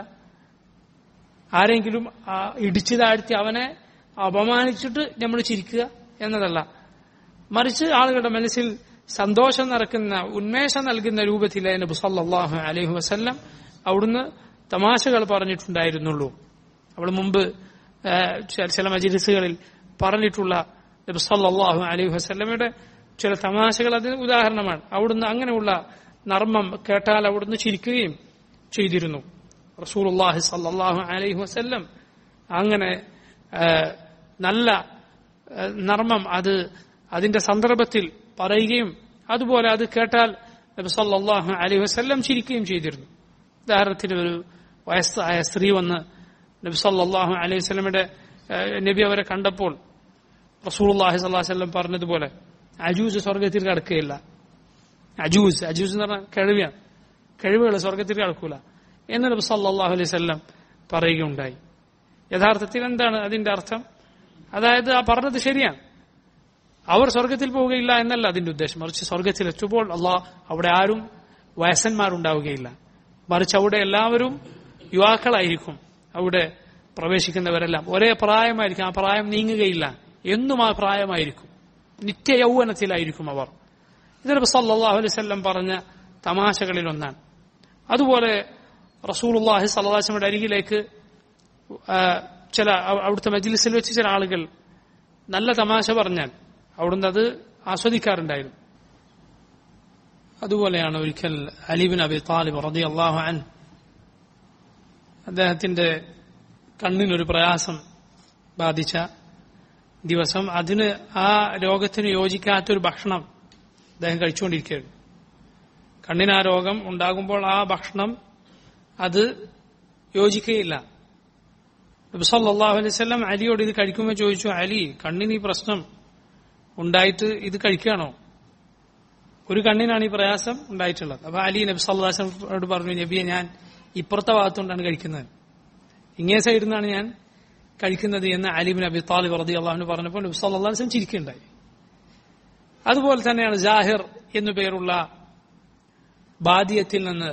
ആരെങ്കിലും ഇടിച്ചു താഴ്ത്തി അവനെ അപമാനിച്ചിട്ട് നമ്മൾ ചിരിക്കുക എന്നതല്ല, മറിച്ച് ആളുകളുടെ മനസ്സിൽ സന്തോഷം നിറക്കുന്ന, ഉന്മേഷം നൽകുന്ന രൂപത്തിലെ നബി സല്ലല്ലാഹു അലൈഹി വസല്ലം അവിടുന്ന് തമാശകൾ പറഞ്ഞിട്ടുണ്ടായിരുന്നുള്ളൂ. അവൾ മുമ്പ് ചില മജ്‌ലിസുകളിൽ പറഞ്ഞിട്ടുള്ള നബി സല്ലല്ലാഹു അലൈഹി വസല്ലമയുടെ ചില തമാശകൾ അതിന് ഉദാഹരണമാണ്. അവിടുന്ന് അങ്ങനെയുള്ള നർമ്മം കേട്ടാൽ അവിടുന്ന് ചിരിക്കുകയും ചെയ്തിരുന്നു. റസൂലുള്ളാഹി സല്ലല്ലാഹു അലൈഹി വസല്ലം അങ്ങനെ നല്ല നർമ്മം അത് അതിന്റെ സന്ദർഭത്തിൽ പറയുകയും അതുപോലെ അത് കേട്ടാൽ നബി സല്ലല്ലാഹു അലൈഹി വസല്ലം ചിരിക്കുകയും ചെയ്തിരുന്നു. ഉദാഹരണത്തിന് ഒരു വയസ്സായ സ്ത്രീ വന്ന് നബി സല്ലല്ലാഹു അലൈഹി വസല്ലമയുടെ നബി അവരെ കണ്ടപ്പോൾ റസൂലുള്ളാഹി സ്വല്ലല്ലാഹു അലൈഹി വസല്ലം പറഞ്ഞതുപോലെ അജൂസ് സ്വർഗത്തിൽ കടക്കുകയില്ല. അജൂസ് അജൂസ് എന്ന് പറഞ്ഞാൽ കഴിവാണ്, കഴിവുകൾ സ്വർഗത്തിൽ കടക്കൂല എന്ന് നബി സല്ലല്ലാഹു അലൈഹി വസല്ലം പറയുകയുണ്ടായി. യഥാർത്ഥത്തിൽ എന്താണ് അതിന്റെ അർത്ഥം? അതായത് ആ പറഞ്ഞത് ശരിയാണ്, അവർ സ്വർഗത്തിൽ പോവുകയില്ല എന്നല്ല അതിന്റെ ഉദ്ദേശം. മറിച്ച് സ്വർഗത്തിൽ എത്തുമ്പോൾ അള്ളാഹ് അവിടെ ആരും വയസ്സന്മാരുണ്ടാവുകയില്ല, മറിച്ച് അവിടെ എല്ലാവരും യുവാക്കളായിരിക്കും. അവിടെ പ്രവേശിക്കുന്നവരെല്ലാം ഒരേ പ്രായമായിരിക്കും, ആ പ്രായം നീങ്ങുകയില്ല, എന്നും ആ പ്രായമായിരിക്കും, നിത്യ യൗവനത്തിലായിരിക്കും അവർ. ഇത് നബി സല്ലല്ലാഹു അലൈഹി വസല്ലം പറഞ്ഞ തമാശകളിൽ ഒന്നാണ്. അതുപോലെ റസൂലുള്ളാഹി സ്വല്ലല്ലാഹു അലൈഹി വസല്ലമയുടെ അരികിലേക്ക് ചില അവിടുത്തെ മജ്‌ലിസിൽ വെച്ച് ചില ആളുകൾ നല്ല തമാശ പറഞ്ഞാൽ അവിടുന്ന് അത് ആസ്വദിക്കാറുണ്ടായിരുന്നു. അതുപോലെയാണ് ഒരിക്കൽ അലി ഇബ്നു അബി ത്വാലിബ് റളിയല്ലാഹു അൻഹു, അദ്ദേഹത്തിന്റെ കണ്ണിനൊരു പ്രയാസം ബാധിച്ച ദിവസം, അതിന് ആ രോഗത്തിന് യോജിക്കാത്തൊരു ഭക്ഷണം അദ്ദേഹം കഴിച്ചുകൊണ്ടിരിക്കുകയായിരുന്നു. കണ്ണിന് ആ രോഗം ഉണ്ടാകുമ്പോൾ ആ ഭക്ഷണം അത് യോജിക്കുകയില്ല. നബി സല്ലല്ലാഹു അലൈഹി വസല്ലം അലിയോട് ഇത് കഴിക്കുമ്പോൾ ചോദിച്ചു, അലി, കണ്ണിന് ഈ പ്രശ്നം ഉണ്ടായിട്ട് ഇത് കഴിക്കുകയാണോ? ഒരു കണ്ണിനാണ് ഈ പ്രയാസം ഉണ്ടായിട്ടുള്ളത്. അപ്പൊ അലി നബി സല്ലല്ലാഹു അലൈഹി വസല്ലമയോട് പറഞ്ഞു, നബിയെ, ഞാൻ ഇപ്പുറത്തെ ഭാഗത്തുകൊണ്ടാണ് കഴിക്കുന്നത്, ഇങ്ങേ സൈഡിൽ നിന്നാണ് ഞാൻ കഴിക്കുന്നത് എന്ന് അലി ഇബ്നു അബി ത്വാലിബ് റളിയല്ലാഹു അൻഹു പറഞ്ഞപ്പോൾ നബി സല്ലല്ലാഹു അലൈഹി വസല്ലം ചിരിക്കുകയുണ്ടായി. അതുപോലെ തന്നെയാണ് ജാഹിർ എന്നു പേരുള്ള ബാദിയത്തിൽ നിന്ന്,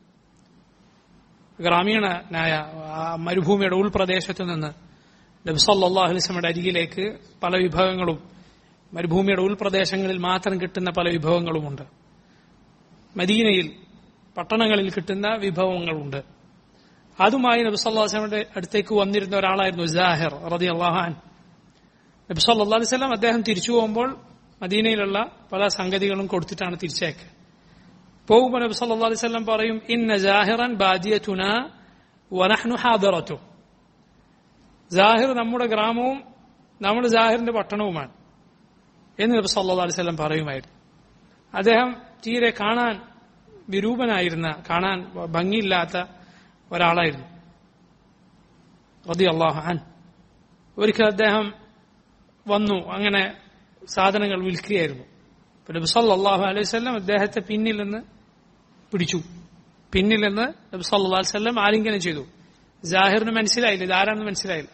ഗ്രാമീണനായ മരുഭൂമിയുടെ ഉൾപ്രദേശത്തു നിന്ന് നബി സല്ലല്ലാഹു അലൈഹി വസല്ലമയുടെ അരികിലേക്ക് പല വിഭവങ്ങളും, മരുഭൂമിയുടെ ഉൾപ്രദേശങ്ങളിൽ മാത്രം കിട്ടുന്ന പല വിഭവങ്ങളുമുണ്ട്, മദീനയിൽ പട്ടണങ്ങളിൽ കിട്ടുന്ന വിഭവങ്ങളുണ്ട്. അതുമായി നബി സല്ലല്ലാഹു അലൈഹി വസല്ലമയുടെ അടുത്തേക്ക് വന്നിരുന്ന ഒരാളായിരുന്നു ജാഹിർ റളിയല്ലാഹു അൻഹു. നബി സല്ലല്ലാഹു അലൈഹി വസല്ലം അദ്ദേഹം തിരിച്ചു പോകുമ്പോൾ മദീനയിലുള്ള പല സംഗതികളും കൊടുത്തിട്ടാണ് തിരിച്ചയക്കുക. പോകുമ്പോൾ നബി സല്ലല്ലാഹു അലൈഹി വസല്ലം പറയും, ഇന്ന ജാഹിറൻ ബാദിയതുനാ വനഹ്നു ഹാദിറതു. ജാഹിർ നമ്മുടെ ഗ്രാമവും നമ്മൾ ജാഹിറിന്റെ പട്ടണവുമാണ്. എന്ന് നബി സല്ലല്ലാഹു അലൈഹി വസല്ലം പറയുമായിരുന്നു. അദ്ദേഹം തീരെ കാണാൻ വിരൂപനായിരുന്ന, കാണാൻ ഭംഗിയില്ലാത്ത ഒരാളായിരുന്നു റളിയല്ലാഹു അൻഹു. ഒരിക്കൽ അദ്ദേഹം വന്നു, അങ്ങനെ സാധനങ്ങൾ വിൽക്കുകയായിരുന്നു. നബി സല്ലല്ലാഹു അലൈഹി വസല്ലം അദ്ദേഹത്തെ പിന്നിൽ നിന്ന് പിടിച്ചു. പിന്നിൽ നിന്ന് നബി സല്ലല്ലാഹു അലൈഹി വസല്ലം ആലിംഗനം ചെയ്തു. ജാഹിറിന് മനസ്സിലായില്ല, ഇതാരാണെന്ന് മനസ്സിലായില്ല.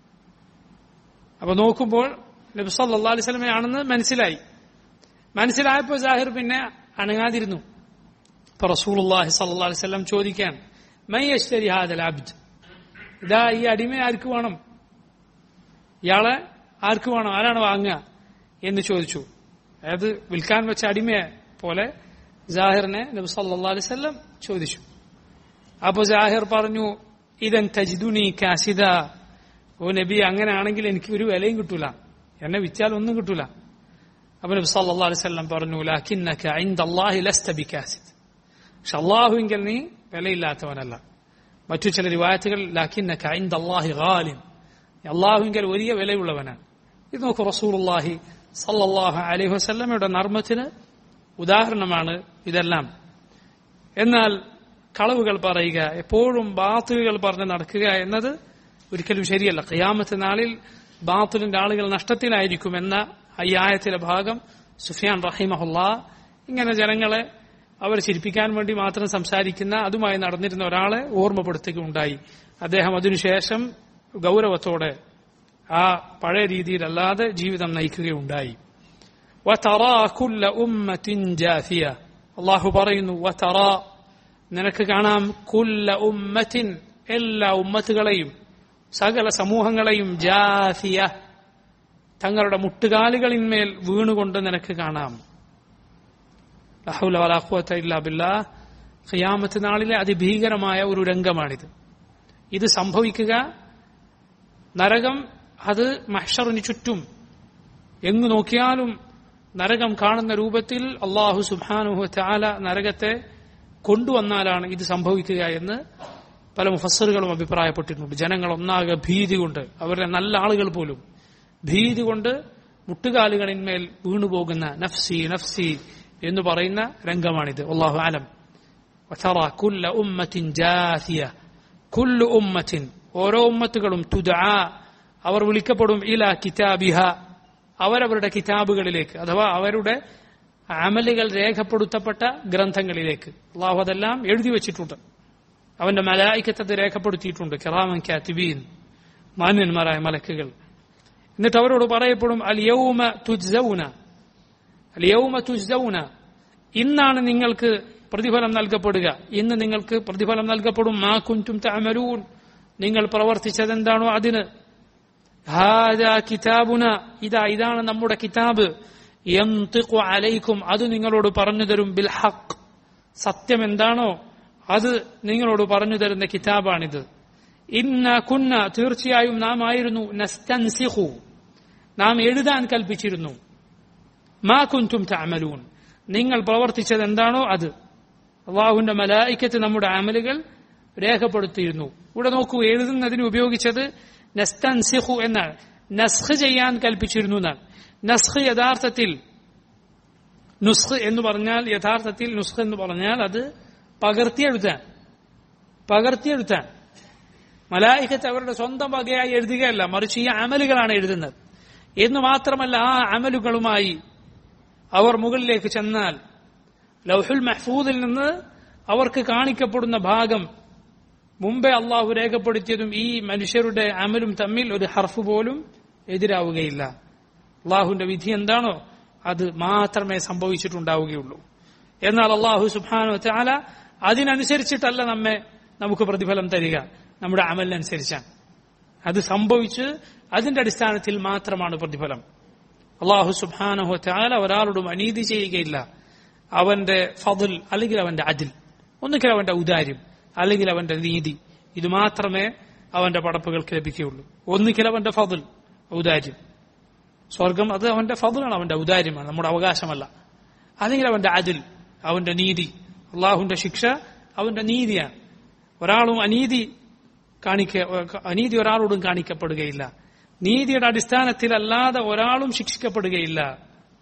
അപ്പൊ നോക്കുമ്പോൾ നബി സല്ലല്ലാഹു അലൈഹി വസല്ലമയാണെന്ന് മനസ്സിലായി. മനസ്സിലായപ്പോൾ ജാഹിർ പിന്നെ അനങ്ങാതിരുന്നു. അപ്പൊ റസൂലുള്ളാഹി സ്വല്ലല്ലാഹു അലൈഹി വസല്ലം ചോദിക്കാൻ, മൻ യശ്തരി ഹാദൽ അബ്ദ്, ഇതാ ഈ അടിമയെ ആർക്ക് വേണം, ഇയാളെ ആർക്ക് വേണം, ആരാണ് വാങ്ങുക എന്ന് ചോദിച്ചു. അതായത് വിൽക്കാൻ വെച്ച അടിമയെ പോലെ ജാഹിറിനെ നബി സല്ലല്ലാഹു അലൈഹി വസല്ലം ചോദിച്ചു. അപ്പൊ ജാഹിർ പറഞ്ഞു, ഇദൻ തജ്ദുനി കാസിദ, ഓ നബി അങ്ങനെയാണെങ്കിൽ എനിക്ക് ഒരു വിലയും കിട്ടൂല, എന്നെ വിറ്റാൽ ഒന്നും കിട്ടൂല. അപ്പൊ നബി സല്ലല്ലാഹു അലൈഹി വസല്ലം പറഞ്ഞു, ലകിന്നക ഇൻദല്ലാഹി ലസ്ത ബികാസിദ്, പക്ഷെ അല്ലാഹുവിങ്കൽ നീ വിലയില്ലാത്തവനല്ല. മറ്റു ചില റിവായത്തുകൾ ലകിന്നക ഇൻദല്ലാഹി ഗാലിൻ, അല്ലാഹുവിങ്കൽ വലിയ വിലയുള്ളവനാണ്. ഇത് നോക്കൂ, റസൂലുള്ളാഹി സല്ലല്ലാഹു അലൈഹി വസല്ലമയുടെ നർമ്മത്തിന് ഉദാഹരണമാണ് ഇതെല്ലാം. എന്നാൽ കളവുകൾ പറയുക, എപ്പോഴും ബാത്തിലുകൾ പറഞ്ഞ് നടക്കുക എന്നത് ഒരിക്കലും ശരിയല്ല. ഖിയാമത്ത് നാളിൽ ബാത്തിലിന്റെ ആളുകൾ നഷ്ടത്തിലായിരിക്കും എന്ന ഈ ആയത്തിലെ ഭാഗം സുഫിയാൻ റഹിമഹുല്ലാ ഇങ്ങനെ ജനങ്ങളെ അവർ ചിരിപ്പിക്കാൻ വേണ്ടി മാത്രം സംസാരിക്കുന്ന, അതുമായി നടന്നിരുന്ന ഒരാളെ ഓർമ്മപ്പെടുത്തുകയുണ്ടായി. അദ്ദേഹം അതിനുശേഷം ഗൗരവത്തോടെ ആ പഴയ രീതിയിലല്ലാതെ ജീവിതം നയിക്കുകയുണ്ടായി. വതറാ കുല്ല ഉമ്മത്തിൻ ജാസിയ, അല്ലാഹു പറയുന്നു, വതറാ നിനക്ക് കാണാം, കുല്ല ഉമ്മത്തിൻ എല്ലാ ഉമ്മത്തുകളെയും, സകല സമൂഹങ്ങളെയും, ജാസിയ തങ്ങളുടെ മുട്ടുകാലുകളിന്മേൽ വീണുകൊണ്ട് നിനക്ക് കാണാം. ലാ ഹൗല വലാ ഖുവത ഇല്ലാ ബില്ലാഹ്. ഖിയാമത്ത് നാളിലെ അതിഭീകരമായ ഒരു രംഗമാണിത്. ഇത് സംഭവിക്കുക, നരകം അത് മഹ്ശറിന് ചുറ്റും എങ്ങു നോക്കിയാലും നരകം കാണുന്ന രൂപത്തിൽ അല്ലാഹു സുബ്ഹാനഹു വ തആല നരകത്തെ കൊണ്ടുവന്നാലാണ് ഇത് സംഭവിക്കുക എന്ന് പല മുഫസ്സിറുകളും അഭിപ്രായപ്പെട്ടിട്ടുണ്ട്. ജനങ്ങൾ ഒന്നാകെ ഭീതി കൊണ്ട്, അവരുടെ നല്ല ആളുകൾ പോലും ഭീതി കൊണ്ട് മുട്ടുകാലുകളിന്മേൽ വീണുപോകുന്ന, നഫ്സി നഫ്സി എന്ന് പറയുന്ന രംഗമാണിത്. അല്ലാഹു അലം. വതറാ കുല്ല ഉമ്മത്തിൻ ജാസിയ, കുല്ലു ഉമ്മത്തിൻ ഓരോ ഉമ്മത്തുകളും, തുദആ അവർ വിളിക്കപ്പെടും, ഇലാ കിതാബിഹ അവരവരുടെ കിതാബുകളിലേക്ക്, അഥവാ അവരുടെ അമലുകൾ രേഖപ്പെടുത്തപ്പെട്ട ഗ്രന്ഥങ്ങളിലേക്ക്. അല്ലാഹു അതെല്ലാം എഴുതി വെച്ചിട്ടുണ്ട്. അവന്റെ മലായികത്ത് അത് രേഖപ്പെടുത്തിയിട്ടുണ്ട്. കിറാമൻ കാതിബീൻ, മാന്യന്മാരായ മലക്കുകൾ. എന്നിട്ട് അവരോട് പറയപ്പെടും, അൽ യൗമ തുജ്സൗന, അൽ യൗമ തുജ്സൗന, ഇന്നാണ് നിങ്ങൾക്ക് പ്രതിഫലം നൽകപ്പെടുക, ഇന്ന് നിങ്ങൾക്ക് പ്രതിഫലം നൽകപ്പെടും. മാ കുൻതും തഅമലൂൻ, നിങ്ങൾ പ്രവർത്തിച്ചതെന്താണോ അതിന്. ഹാദാ കിതാബുന, ഇതാ ഇതാണ് നമ്മുടെ കിതാബ്. യൻതിഖു അലൈക്കും, അത് നിങ്ങളോട് പറഞ്ഞു തരും. ബിൽ ഹഖ്, സത്യം എന്താണോ അത് നിങ്ങളോട് പറഞ്ഞു തരുന്ന കിതാബാണിത്. ഇന്ന കുന്ന, തീർച്ചയായും നാം ആയിരുന്നു, നസ്തൻസിഖു, നാം എഴുതാൻ കൽപ്പിച്ചിരുന്നു. മാ കുൻതും തഅമലൂൻ, നിങ്ങൾ പ്രവർത്തിച്ചത് എന്താണോ അത്. അല്ലാഹുവിന്റെ മലായികത്ത് നമ്മുടെ അമലുകൾ രേഖപ്പെടുത്തിയിരുന്നു. ഇവിടെ നോക്കൂ, എഴുതുന്നതിന് ഉപയോഗിച്ചത് നസ്തൻസിഖു എന്നാണ്. നസ്ഖ് ചെയ്യാൻ കൽപ്പിച്ചിരുന്നു എന്നാണ്. നസ്ഖ് യഥാർത്ഥത്തിൽ, നുസ്ഖ് എന്ന് പറഞ്ഞാൽ യഥാർത്ഥത്തിൽ നുസ്ഖ് എന്ന് പറഞ്ഞാൽ അത് പകർത്തിയെഴുത്താൻ, പകർത്തിയെഴുത്താൻ. മലായികത്ത് അവരുടെ സ്വന്തം വകയായി എഴുതുകയല്ല, മറിച്ച് ഈ അമലുകളാണ് എഴുതുന്നത്. എന്ന് മാത്രമല്ല, ആ അമലുകളുമായി അവർ മുകളിലേക്ക് ചെന്നാൽ ലൗഹുൽ മഹ്ഫൂദിൽ നിന്ന് അവർക്ക് കാണിക്കപ്പെടുന്ന ഭാഗം മുമ്പേ അള്ളാഹു രേഖപ്പെടുത്തിയതും ഈ മനുഷ്യരുടെ അമലും തമ്മിൽ ഒരു ഹർഫ് പോലും എതിരാവുകയില്ല. അള്ളാഹുവിന്റെ വിധി എന്താണോ അത് മാത്രമേ സംഭവിച്ചിട്ടുണ്ടാവുകയുള്ളൂ. എന്നാൽ അള്ളാഹു സുബ്ഹാനഹു വ തആല അതിനനുസരിച്ചിട്ടല്ല നമ്മെ നമുക്ക് പ്രതിഫലം തരിക, നമ്മുടെ അമലിനനുസരിച്ചാണ്. അത് സംഭവിച്ച് അതിന്റെ അടിസ്ഥാനത്തിൽ മാത്രമാണ് പ്രതിഫലം. അള്ളാഹു സുബ്ഹാനഹു വ തആല ഒരാളോടും അനീതി ചെയ്യുകയില്ല. അവന്റെ ഫദ്ൽ അല്ലെങ്കിൽ അവന്റെ അദ്ൽ, ഒന്നുകിൽ അവന്റെ ഔദാര്യം അല്ലെങ്കിൽ അവന്റെ നീതി, ഇത് മാത്രമേ അവന്റെ പടപ്പുകൾക്ക് ലഭിക്കുകയുള്ളൂ. ഒന്നുകിൽ അവന്റെ ഫദ്ൽ, ഔദാര്യം, സ്വർഗം അത് അവന്റെ ഫദ്ലാണ്, അവന്റെ ഔദാര്യമാണ്, നമ്മുടെ അവകാശമല്ല. അല്ലെങ്കിൽ അവന്റെ അദ്ൽ, അവന്റെ നീതി, അള്ളാഹുവിന്റെ ശിക്ഷ അവന്റെ നീതിയാണ്. ഒരാളും അനീതി കാണിക്ക അനീതി ഒരാളോടും കാണിക്കപ്പെടുകയില്ല. നീതിയുടെ അടിസ്ഥാനത്തിലല്ലാതെ ഒരാളും ശിക്ഷിക്കപ്പെടുകയില്ല.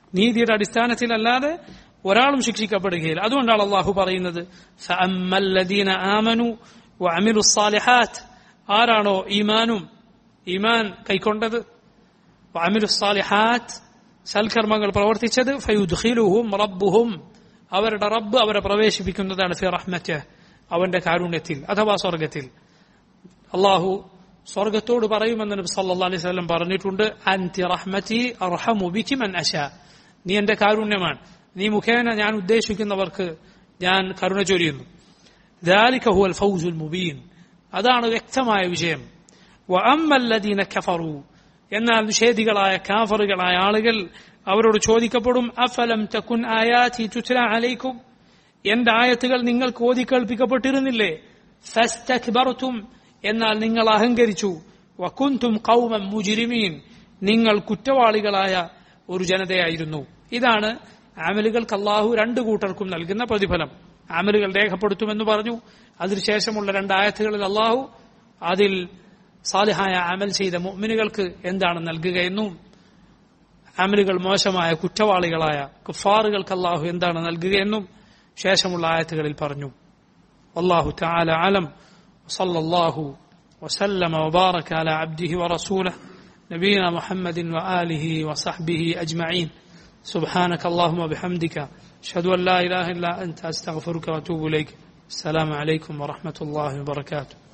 നീതിയുടെ അടിസ്ഥാനത്തിലല്ലാതെ ഒരാളും ശിക്ഷിക്കപ്പെടുകയില്ല. അതുകൊണ്ടാണ് അള്ളാഹു പറയുന്നത് ഫഅമ്മല്ലദീന ആമനു വഅമിലുസ് സാലിഹാത്ത്, ആരാണോ ഈമാനും ഈമാൻ കൈക്കൊണ്ടത് വഅമിലുസ് സാലിഹാത്ത് സൽക്കർമ്മങ്ങൾ പ്രവർത്തിച്ചത് ഫയുദ്ഖിലുഹും റബ്ബുഹും, അവരുടെ റബ്ബ് അവരെ പ്രവേശിപ്പിക്കുന്നതാണ് ഫി റഹ്മത്തിഹ്, അവന്റെ കാരുണ്യത്തിൽ അഥവാ സ്വർഗത്തിൽ. അള്ളാഹു സ്വർഗത്തോട് പറയുമെന്ന് നബി സല്ലല്ലാഹു അലൈഹി വസല്ലം പറഞ്ഞിട്ടുണ്ട്, അൻതി റഹ്മതി അർഹമു ബികി മൻ അശാ, നീ എന്റെ കാരുണ്യമാണ്, നീ മുഖേന ഞാൻ ഉദ്ദേശിക്കുന്നവർക്ക് ഞാൻ കരുണ ചൊരിയുന്നു. ദാലിക ഹുവൽ ഫൗസുൽ മുബീൻ, അതാണ് വ്യക്തമായ വിജയം. വഅമ്മല്ലദീന കഫറു, എന്നാൽ നിഷേധികളായ കാഫറുകളായ ആളുകൾ അവരോട് ചോദിക്കപ്പെടും, അഫലം തകുൻ ആയാതി തുത്ല അലൈക്കും, എന്റെ ആയത്തുകൾ നിങ്ങൾക്ക് ഓതി കേൾപ്പിക്കപ്പെട്ടിരുന്നില്ലേ? ഫസ്തക്ബർതും, എന്നാൽ നിങ്ങൾ അഹങ്കരിച്ചു. വകുൻതും ഖൗമൻ മുജ്രിമീൻ, നിങ്ങൾ കുറ്റവാളികളായ ഒരു ജനതയായിരുന്നു. ഇതാണ് അമലുകൾക്ക് അല്ലാഹു രണ്ടു കൂട്ടർക്കും നൽകുന്ന പ്രതിഫലം. അമലുകൾ രേഖപ്പെടുത്തുമെന്ന് പറഞ്ഞു. അതിനുശേഷമുള്ള രണ്ടായത്തുകളിൽ അല്ലാഹു അതിൽ സാലിഹായ അമൽ ചെയ്ത മുഅ്മിനുകൾക്ക് എന്താണ് നൽകുകയെന്നും അമലുകൾ മോശമായ കുറ്റവാളികളായ കുഫാറുകൾക്ക് അല്ലാഹു എന്താണ് നൽകുകയെന്നും ശേഷമുള്ള ആയത്തുകളിൽ പറഞ്ഞു. വല്ലാഹു തആല അലം. വസല്ലല്ലാഹു വസല്ലമ വബാറക അലാ അബ്ദിഹി വറസൂലിഹി നബിയിന മുഹമ്മദിൻ വആലിഹി വസഹ്ബിഹി അജ്മഈൻ. سبحانك اللهم وبحمدك أشهد أن لا إله إلا أنت أستغفرك وأتوب إليك. السلام عليكم ورحمة الله وبركاته.